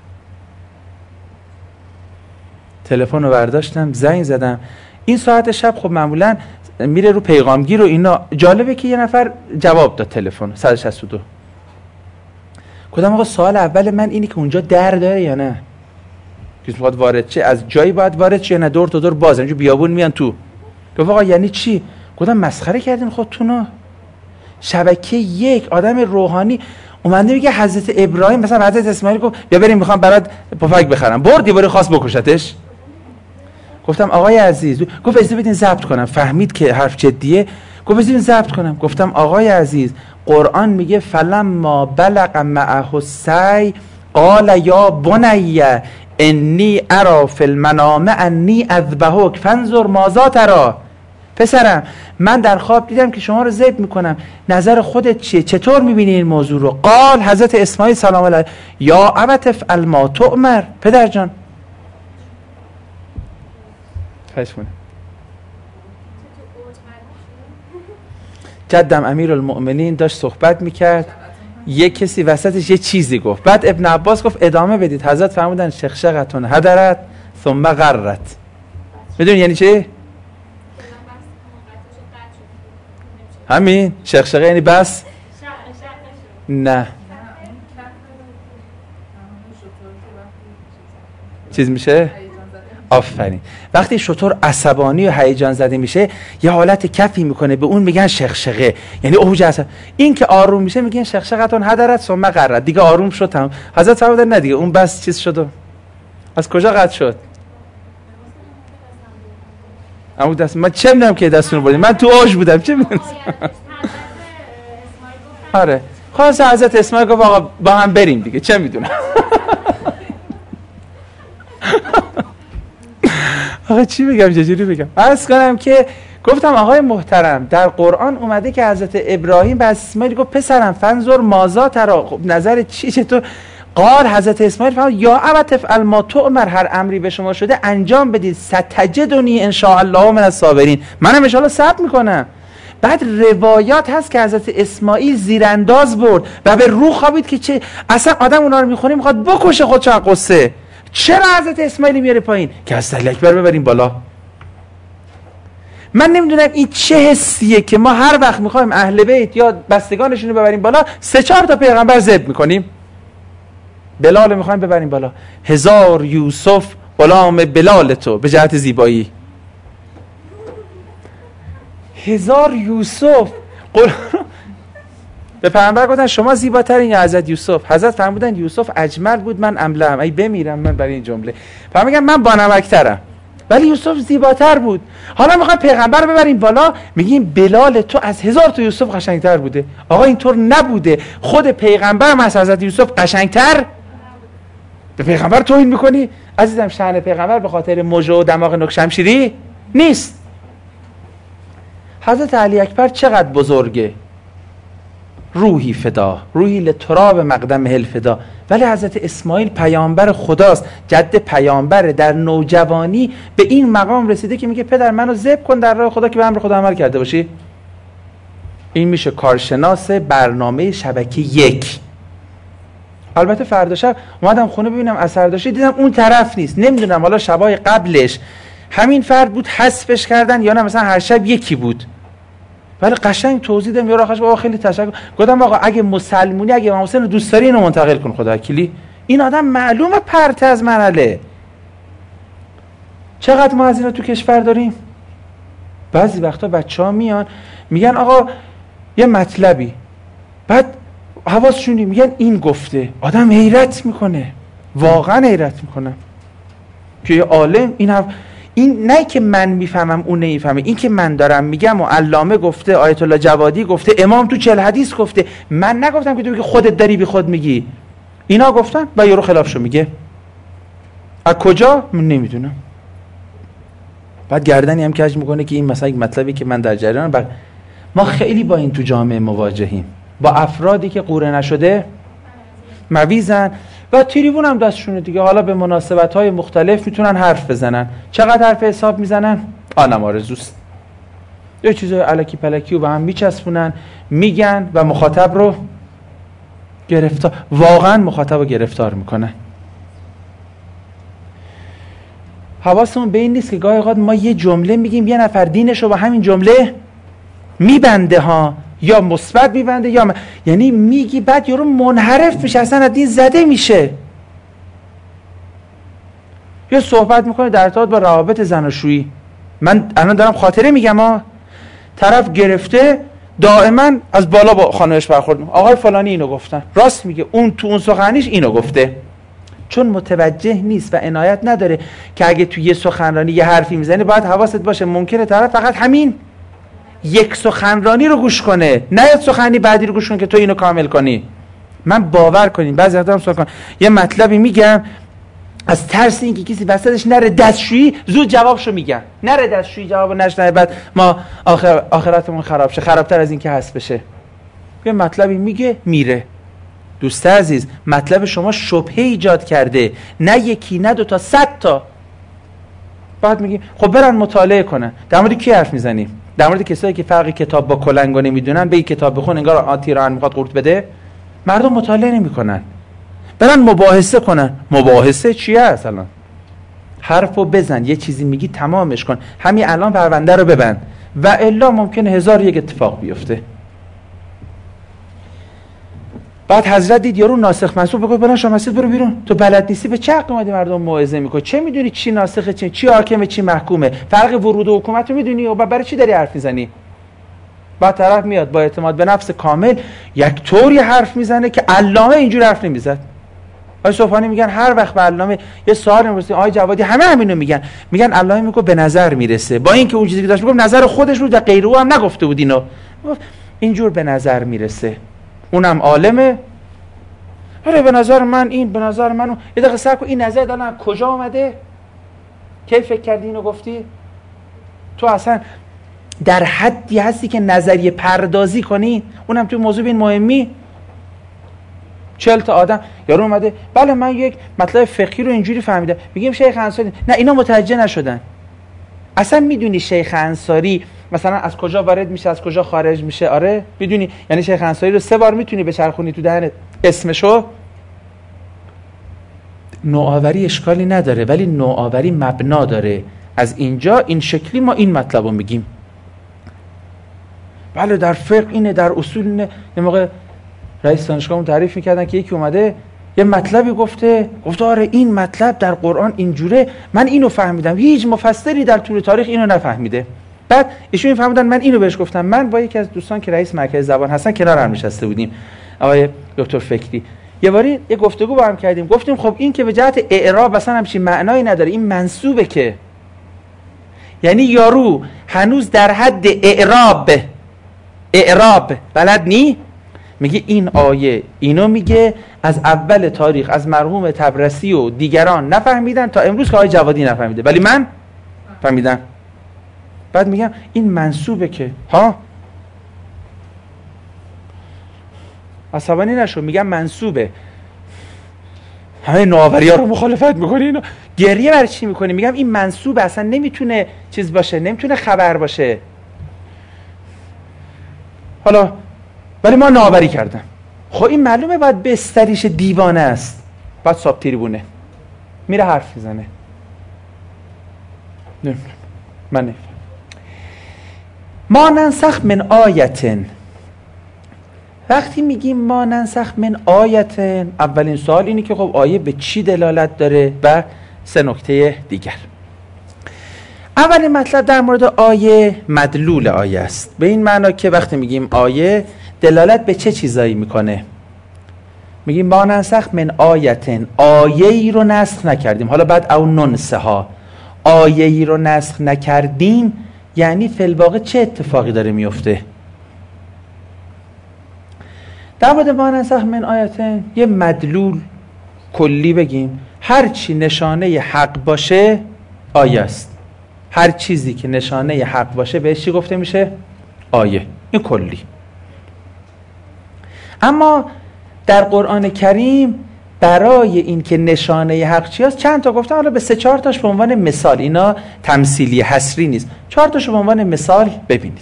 تلفن رو برداشتم زنگ زدم. این ساعت شب خب معمولا میره رو پیغامگیر و اینا. جالبه که یه نفر جواب داد تلفن صد و شصت و دو. گفتم آقا سوال اول من اینی که اونجا در داره یا نه؟ کسی میخواد وارد چه از جایی باید وارد چه یا نه دور تا دور باز اینجا بیابون میان تو؟ گفت آقا یعنی چی؟ گفتم مسخره کردین خودتونو. شبکه یک آدم روحانی اومده میگه حضرت ابراهیم مثلا حضرت اسماعیل گفت یا بریم میخوام برات پفک بخرم، برد یه بار خواست بکشتش. گفتم آقای عزیز، گفت اجازه بدین ضبط کنم. فهمید که حرف جدیه، گفت اجازه بدین ضبط کنم. گفتم آقای عزیز قرآن میگه فلما بلغ معه السعی قال یا بنی انی ارا فی المنام انی اذبحک فانظر ماذا تری. پسرم من در خواب دیدم که شما رو ذبح میکنم، نظر خودت چیه؟ چطور میبینی این موضوع رو؟ قال حضرت اسماعیل سلام علیه یا ابت افعل ما تؤمر. پدر جان جدم امیرالمؤمنین داشت صحبت میکرد، یک کسی وسطش یه چیزی گفت، بعد ابن عباس گفت ادامه بدید. حضرت فرمودن شخشقتون هدرت ثم غرت. میدونی یعنی چه؟ همین شخشقه یعنی بس؟ نه چیز میشه؟ آفرین. وقتی شتر عصبانی و هیجان زده میشه یه حالت کفی میکنه، به اون میگن شخشقه، یعنی اوج عصب. این که آروم میشه میگن شخشقتون هدرت ثم غرت. دیگه آروم شد تمام. حضرت فرمودن نه دیگه اون بس چیز شد. از کجا قطع شد؟ اما دست من چه میدونم که دستون رو بردیم، من تو اوج بودم چه میدونم. آره خلاص حضرت اسماعیل گفت آقا با هم بریم دیگه چه میدونم. آقا چی بگم چجوری بگم؟ عرض کنم که گفتم آقای محترم در قرآن اومده که حضرت ابراهیم به اسماعیل گفت پسرم فنظر ماذا تری. خب نظر چی چطور؟ قال حضرت اسماعیل فرمود یا ابت افعل ما تؤمر، هر امری به شما شده انجام بدید، ستجدنی ان شاء الله من الصابرین، منم ان شاء الله صبر میکنم. بعد روایات هست که حضرت اسماعیل زیرانداز برد و به رو خوابید که چه اصلا آدم اونا رو میخونه میخواد بکشه خودش از قصه. چرا حضرت اسماعیل میاره پایین؟ که از علی اکبر ببریم بالا. من نمیدونم این چه حسیه که ما هر وقت میخوایم اهل بیت یا بستگانشون رو ببریم بالا سه چهار تا پیغمبر ذبح میکنیم. بلال میخوایم ببریم بالا، هزار یوسف غلام بلال تو به جهت زیبایی. هزار یوسف قل... به پیغمبر گفتن شما زیباترین یا حضرت یوسف؟ حضرت فرمودن یوسف اجمل بود من املم. ای بمیرم من برای این جمله. پیغمبر میگن من بانمکترم ولی یوسف زیباتر بود. حالا میخوایم پیغمبر رو ببریم بالا میگیم بلال تو از هزار تا یوسف قشنگتر بوده. آقا اینطور نبوده، خود پیغمبر هم از حضرت یوسف قشنگتر. به پیغمبر توهین میکنی؟ عزیزم شأن پیغمبر به خاطر مژه و دماغ نوک شمشیری نیست. حضرت علی اکبر چقدر بزرگه، روحی فدا، روحی لتراب مقدم هل فدا. ولی حضرت اسماعیل پیامبر خداست، جد پیامبره، در نوجوانی به این مقام رسیده که میگه پدر منو ذبح کن در راه خدا که به امر خدا عمل کرده باشی. این میشه کارشناس برنامه شبکه یک. البته فردا شب اومدم خونه ببینم اثر داشته، دیدم اون طرف نیست. نمیدونم حالا شبای قبلش همین فرد بود حذفش کردن یا نه مثلا هر شب یکی بود، ولی قشنگ توضیح دادم. یارو آخرش بابا خیلی تشکر. گفتم آقا اگه مسلمونی، اگه امام حسین دوست داری اینو منتقل کن خدا وکیلی. این آدم معلومه پرت از مرحله. چقدر ما از اینا تو کشور داریم؟ بعضی وقتا بچه‌ها میان میگن آقا یه مطلبی، بعد حواسشونی میگن این گفته. آدم حیرت میکنه، واقعا حیرت میکنه که یه عالم این حرف، این نه که من میفهمم اون نمیفهمه، این که من دارم میگم و علامه گفته، آیت الله جوادی گفته، امام تو چهل حدیث گفته، من نگفتم که تو بگی خودت داری بی خود میگی. اینا گفتن و یارو خلافشو میگه. از کجا؟ من نمیدونم. بعد گردنی هم کج میکنه که این مثلا یک مطلبی که من در جریانم. بر... ما خیلی با این تو جامعه مواجهیم، با افرادی که قوره نشده مویزن و تریبون هم دستشونه دیگه. حالا به مناسبت‌های مختلف میتونن حرف بزنن. چقدر حرف حساب میزنن؟ آنم آرزوست. یه چیزای الکی پلکی رو به هم میچسبونن، میگن و مخاطب رو گرفتار، واقعا مخاطب رو گرفتار میکنن. حواسمون به این نیست که گاهی اوقات ما یه جمله میگیم، یه نفر دینش رو با همین جمله میبنده ها، یا مثبت میبنده یا م... یعنی میگی بعد یارو منحرف میشه، اصلا از دین زده میشه. یا صحبت میکنه در ارتباط با روابط زناشویی. من الان دارم خاطره میگم ها، طرف گرفته دائما از بالا با خانمش برخورد میکنه. آقای فلانی اینو گفتن، راست میگه، اون تو اون سخنیش اینو گفته. چون متوجه نیست و عنایت نداره که اگه تو یه سخنرانی یه حرفی میزنی باید حواست باشه ممکنه طرف فقط همین یک سخنرانی رو گوش کنه، نه یک سخنرانی بعدی رو گوش کنه که تو اینو کامل کنی. من باور کنین بعضی وقتا هم سوال کنم یه مطلبی میگم، از ترس اینکه کسی وسطش نره دستشویی زود جوابشو میگم، نره دستشویی جوابو نشنوه، بعد ما آخر آخرتمون خراب شه، خرابتر از این که هست بشه. یه مطلبی میگه میره. دوست عزیز، مطلب شما شبهه ایجاد کرده، نه یکی نه دو تا، صد تا. بعد میگیم خب برن مطالعه کنن. در مورد کی حرف میزنیم؟ در مورد کسایی که فرق کتاب با کلنگو نمیدونن، به این کتاب بخون انگار آتیران میخواد قورت بده. مردم مطالعه نمیکنن، برن مباحثه کنن. مباحثه چیه اصلا؟ حرفو بزن، یه چیزی میگی تمامش کن، همین الان پرونده رو ببند، و الا ممکنه هزار یک اتفاق بیفته. بعد حضرت دید یارو ناسخ منسوخ، بگو برن شما مسجد برو بیرون، تو بلد نیستی، به چه حق اومدی مردم موعظه میکنی؟ چه میدونی چی ناسخه، چی چی حاکمه، چی محکومه؟ فرق ورود و حکومت رو میدونی و برای چی داری حرف میزنی؟ بعد طرف میاد با اعتماد به نفس کامل یک طوری حرف میزنه که علامه اینجور حرف نمیزد. آقای صبحانی میگن هر وقت به علامه یه سوال میپرسید، آقای جوادی همه همینو میگن، میگن علامه میگه به نظر میرسه، با اینکه اون چیزی که داشت میگفت نظر خودش بود و غیره هم نگفته بود، اینو اینجور به نظر میرسه. اونم عالمه. آره به نظر من این، به نظر من اون. یه دقیقه صبر کن، این نظر الان کجا اومده؟ کی فکر کردی اینو گفتی؟ تو اصلا در حدی هستی که نظریه پردازی کنی، اونم تو موضوع این مهمی. چهل تا آدم یارو اومده، بله من یک مطلب فقهی رو اینجوری فهمیدم، میگیم شیخ انصاری، نه اینا متوجه نشدن. اصلا میدونی شیخ انصاری مثلا از کجا وارد میشه، از کجا خارج میشه؟ آره میدونی، یعنی شیخ انصاری رو سه بار میتونی بچرخونی تو دهنت اسمشو. نوآوری اشکالی نداره، ولی نوآوری مبنا داره. از اینجا این شکلی ما این مطلب رو میگیم. بله در فقه اینه، در اصول اینه. یه موقع رئیس دانشگاهمون تعریف میکردن که یکی اومده یه مطلبی گفته، گفته آره این مطلب در قرآن اینجوره، من اینو فهمیدم، هیچ مفسری در طول تاریخ اینو نفهمیده. بعد ایشون فهمیدن، من اینو بهش گفتم. من با یکی از دوستان که رئیس مرکز زبان هستن کنار هم نشسته بودیم، آقای دکتر فکری، یه باری یه گفتگو با هم کردیم، گفتیم خب این که به جهت اعراب مثلا همچین معنایی نداره، این منسوبه که، یعنی یارو هنوز در حد اعراب اعراب بلد نی، میگه این آیه اینو میگه، از اول تاریخ از مرحوم طبرسی و دیگران نفهمیدن تا امروز که آقای جوادی نفهمیده، ولی من فهمیدم. بعد میگم این منسوبه که، ها عصبانی نشو، میگم منسوبه. همه نوآوری ها رو مخالفت میکنی، اینو گریه برای چی میکنی؟ میگم این منسوبه، اصلا نمیتونه چیز باشه، نمیتونه خبر باشه. حالا ولی ما نوآوری کردم. خب این معلومه باید بستریش دیوانه است، باید ساب تریبونه میره حرف میزنه. نمیدونم، من نمیدونم. ما ننسخ من آیتن، وقتی میگیم ما ننسخ من آیتن، اولین سوال اینه که خب آیه به چی دلالت داره و سه نکته دیگر. اولین مطلب در مورد آیه مدلول آیه است، به این معنا که وقتی میگیم آیه دلالت به چه چیزایی میکنه. میگیم ما ننسخ من آیتن، آیه ای رو نسخ نکردیم. حالا بعد او ننسه ها، آیه ای رو نسخ نکردیم یعنی فی الواقع چه اتفاقی داره میفته؟ در مورد ما ننسخ من آیتن یه مدلول کلی بگیم، هر چی نشانه حق باشه آیه است. هر چیزی که نشانه حق باشه بهش چی گفته میشه؟ آیه. این کلی. اما در قرآن کریم برای این که نشانه حق چی است چند تا گفتم، حالا به سه چهار تاش به عنوان مثال، اینا تمثیلی حصری نیست، چهار تاشو به عنوان مثال ببینید.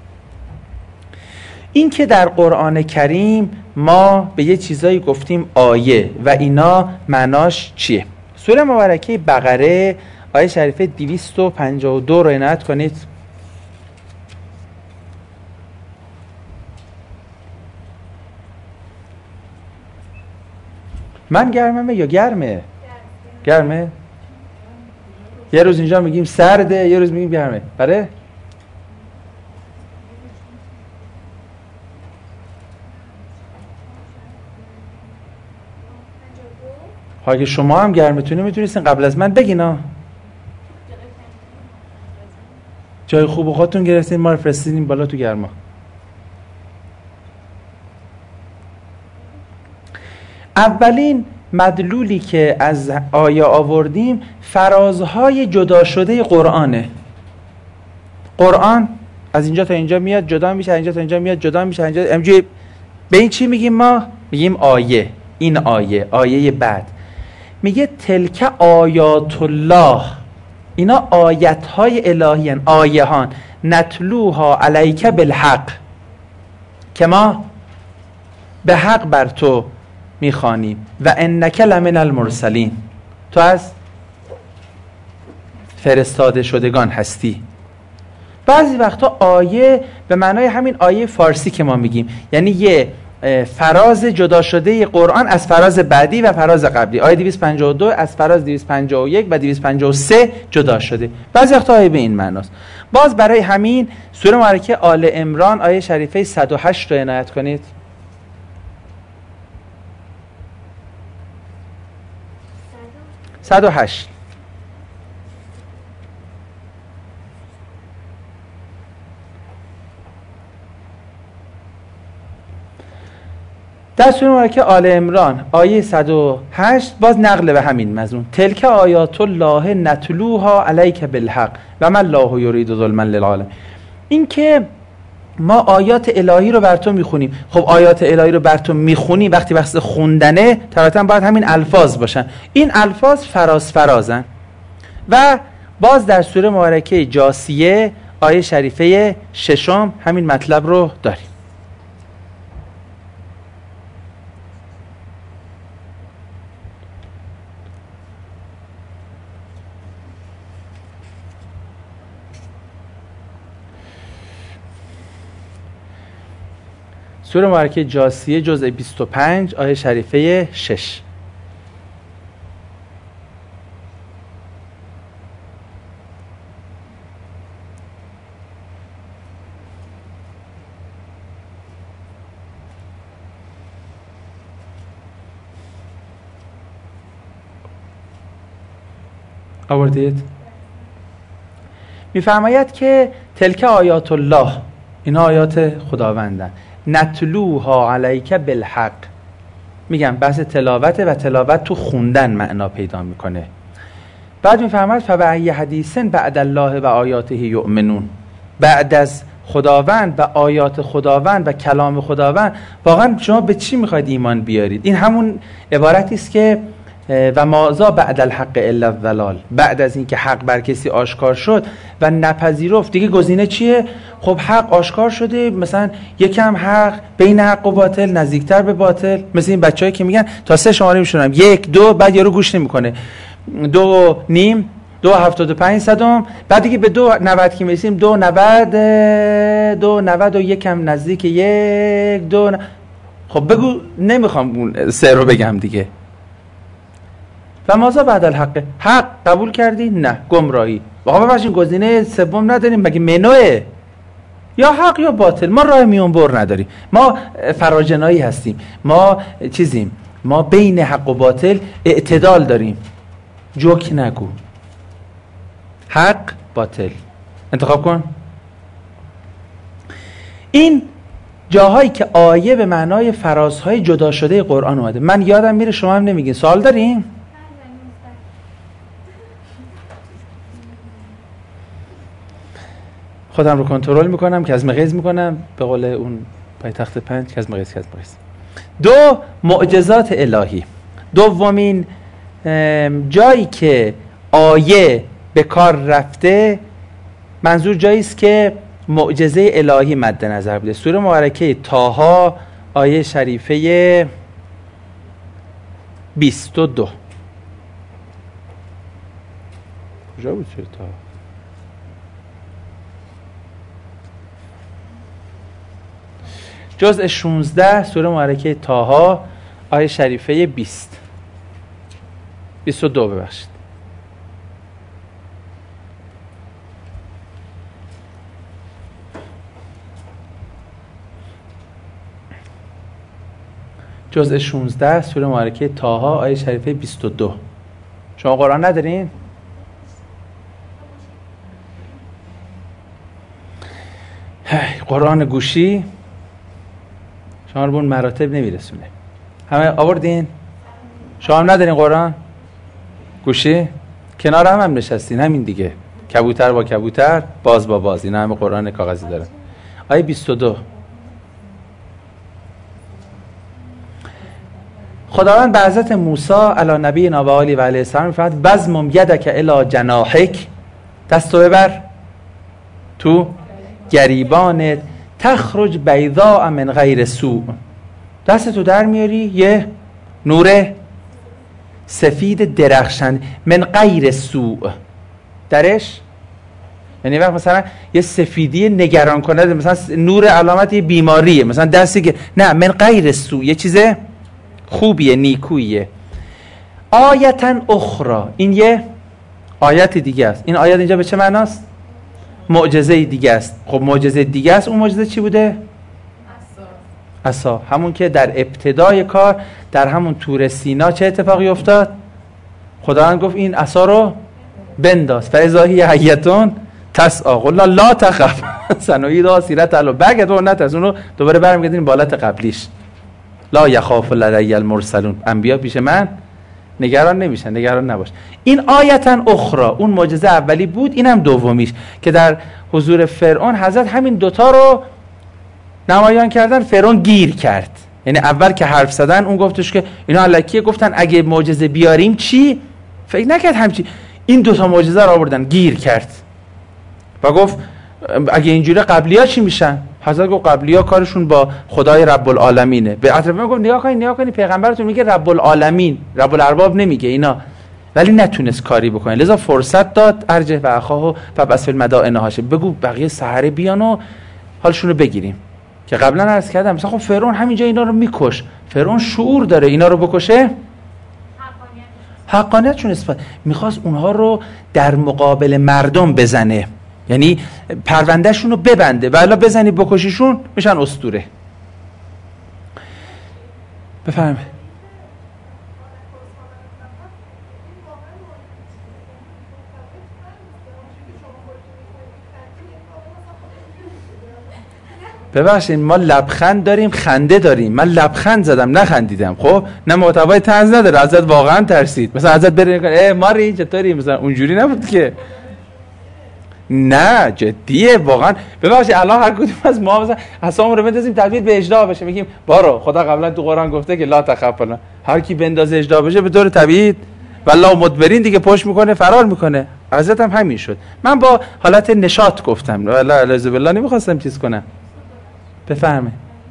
این که در قرآن کریم ما به یه چیزایی گفتیم آیه و اینا معناش چیه؟ سوره مبارکه بقره آیه شریفه دویست و پنجاه و دو رو عنایت کنید. من گرممه یا گرمه؟ گرمه؟ یه روز اینجا میگیم سرده، یه روز میگیم گرمه. بله؟ اگه شما هم گرمتونه میتونستین قبل از من بگین ها. جای خوب خودتون گرفتین، ما رو فرستیدین بالا تو گرما. اولین مدلولی که از آیه آوردیم فرازهای جدا شده قرآنه. قرآن از اینجا تا اینجا میاد جدا میشه، اینجا تا اینجا میاد جدا میشه، اینجا امجی. به این چی میگیم ما؟ میگیم آیه. این آیه، آیه بعد میگه تلک آیات الله، اینا آیت های الهی هن، آیه هان، نتلوها علیک بالحق، که ما به حق بر تو میخوانیم و انک لمن المرسلین، تو از فرستاده شدگان هستی. بعضی وقتا آیه به معنای همین آیه فارسی که ما میگیم، یعنی یه فراز جدا شده قرآن از فراز بعدی و فراز قبلی. آیه دویست و پنجاه و دو از فراز دویست و پنجاه و یک و دویست و پنجاه و سه جدا شده. بعضی وقتا آیه به این معناست. باز برای همین سوره مبارکه آل عمران آیه شریفه صد و هشت رو عنایت کنید. صد و هشت. در سوره مبارکه آل عمران آیه صد و هشت باز نقل به همین مضمون، تلک آیات الله نتلوها علیک بالحق و ما الله یرید ظلما للعالمین. این که ما آیات الهی رو بر تو میخونیم. خب آیات الهی رو بر تو میخونیم، وقتی بحث خوندنه طبعا باید همین الفاظ باشن. این الفاظ فراز فرازن. و باز در سوره مبارکه جاثیه آیه شریفه ششم همین مطلب رو داریم. سوره مبارکه جاثیه جزء بیست و پنج آیه شریفه شش. آوردید؟ میفرماید که تلک آیات الله، این آیات خداوندن، نتلوها علیک بالحق. میگم بحث تلاوت و تلاوت تو خوندن معنا پیدا میکنه. بعد میفرماید فبأی حدیث بعد الله و آیاته یؤمنون، بعد از خداوند و آیات خداوند و کلام خداوند واقعا شما به چی میخواید ایمان بیارید؟ این همون عبارتی است که و مازا بعد الحق الا الضلال، بعد از اینکه حق بر کسی آشکار شد و نپذیرفت، دیگه گزینه چیه؟ خب حق آشکار شده، مثلا یکم حق بین حق و باطل، نزدیکتر به باطل، مثل این بچه‌ای که میگن تا سه شماره میشونم، یک دو، بعد یارو گوش نمیکنه، دو نیم، دو هفتاد و پنج صدم، بعد دیگه به دو نود که میرسیم، دو نود، دو نود و یکم نزدیک یک، دو ن... خب بگو، نمیخوام اون سه رو بگم دیگه. و مازا بعد الحق، حق قبول کردی؟ نه، گمراهی. آقا ببخشید گزینه سوم نداریم، مگه منوه؟ یا حق یا باطل، ما راه میون بر نداریم، ما فراجنایی هستیم، ما چیزیم، ما بین حق و باطل اعتدال داریم. جوک نگو، حق باطل انتخاب کن. این جاهایی که آیه به معنای فرازهای جدا شده قرآن اومده، من یادم میره، شما هم نمیگین. سوال داریم؟ خودم رو کنترل میکنم، کزم غیظ میکنم، به قول اون پایتخت پنج، کزم غیظ کزم غیظ. دو، معجزات الهی. دومین جایی که آیه به کار رفته، منظور جایی است که معجزه الهی مد نظر بوده. سوره مبارکه طه آیه شریفه بیست و دو. کجا بود سوره طه؟ جزء شانزده سوره مبارکه طه آیه شریفه بیست بیست و دو ببخشید. جزء شانزده سوره مبارکه طه آیه شریفه بیست و دو. شما قرآن ندارین؟ قرآن گوشی شما رو به اون مراتب نمیرسونه. همه آوردین؟ شما هم ندارین قرآن گوشی؟ کنار هم هم نشستین، همین دیگه، کبوتر با کبوتر، باز با باز، اینا همه قرآن کاغذی دارن. آیه بیست و دو. خداوند به حضرت موسی علی نبینا و آله و علیه السلام میفرماید بزمم یدک الی جناحک، دستو ببر تو گریبانت، تخرج بیضاء من غیر سوء، دستتو در میاری یه نور سفید درخشند، من غیر سوء، درش یعنی وقت مثلا یه سفیدی نگران کننده، مثلا نور علامت یه بیماریه، مثلا دستی که نه، من غیر سوء یه چیز خوبیه، نیکویه. آیتا اخرى، این یه آیت دیگه است. این آیت اینجا به چه معناست؟ معجزه دیگه است. خب معجزه دیگه است. اون معجزه چی بوده؟ عصا. عصا، همون که در ابتدای کار در همون طور سینا چه اتفاقی افتاد؟ خداوند گفت این عصا رو بنداز، فاذا هی حیة تسعی، قلنا لا تخف سنعیدها سیرتها برگرد و نترس، اونو دوباره برمیگردین بالات قبلیش. لا یخاف لدی المرسلون، انبیا پیش من نگران نمیشن، نگران نباش. این آیتا اخرى، اون معجزه اولی بود، اینم دومیش که در حضور فرعون حضرت همین دوتا رو نمایان کردن. فرعون گیر کرد، یعنی اول که حرف زدن اون گفتش که اینا الکیه، گفتن اگه معجزه بیاریم چی؟ فکر نکرد همچی. این دوتا معجزه رو آوردن، گیر کرد و گفت اگه اینجوری قبلی‌ها چی میشن؟ حضرت گفت قبلی‌ها کارشون با خدای رب العالمینه. به اطراف گفت نگاه کنید نگاه کنید پیغمبرتون میگه رب العالمین، رب الارباب نمیگه اینا، ولی نتونست کاری بکنه، لذا فرصت داد ارجه و اخاهو فبعث فی المدائن حاشر، بگو بقیه سحره بیان و حالشون رو بگیریم. که قبلا عرض کردم مثلا خب فرعون همینجا اینا رو میکش، فرعون شعور داره اینا رو بکشه، حقانیتشون اثبات، میخواست اونها رو در مقابل مردم بزنه، یعنی پروندهشون رو ببنده، و الا بزنی بکشیشون میشن اسطوره. بفرمایید. ببخشید ما لبخند داریم خنده داریم، من لبخند زدم نخندیدم، خب نه محتوای طنز نداره، ازت واقعا ترسید، مثلا ازت برین ای ماری چطوری، مثلا اونجوری نبود که. نه جدیه واقعا. ببخشید الان هر کدوم از ما مثلا حسابمون رو بندازیم تبدیل به اژدها بشه، میگیم بارو خدا قبلا تو قرآن گفته که لا تخف، هر کی بندازه اژدها بشه به طور طبیعی والله مدبرین دیگه پشت میکنه فرار میکنه. حضرت هم همین شد. من با حالت نشاط گفتم والله اعوذ بالله نمیخواستم چیز کنم. بفهمه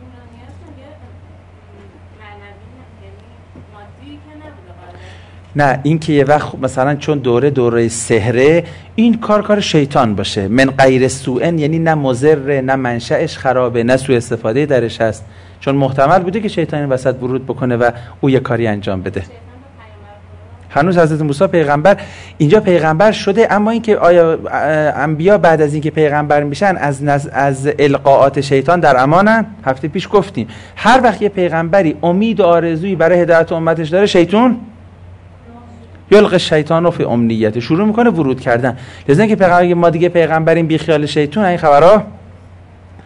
نه این که یه وقت مثلا چون دوره دوره سحره این کار کار شیطان باشه، من غیر سوءن یعنی نه مضر نه منشأش خرابه نه سوء استفاده درش هست، چون محتمل بوده که شیطان این وسط ورود بکنه و او یه کاری انجام بده. هنوز حضرت موسی پیغمبر اینجا پیغمبر شده، اما اینکه آیا انبیا بعد از اینکه پیغمبر میشن از نز... از القاءات شیطان در امانن؟ هفته پیش گفتیم هر وقت یه پیغمبری امید و آرزویی برای هدایت امتش داره، شیطان یلقی شیطان فی امنیته، شروع میکنه ورود کردن. لذا اینکه پیغمبر ما دیگه پیغمبریم بی خیال شیطان این خبرها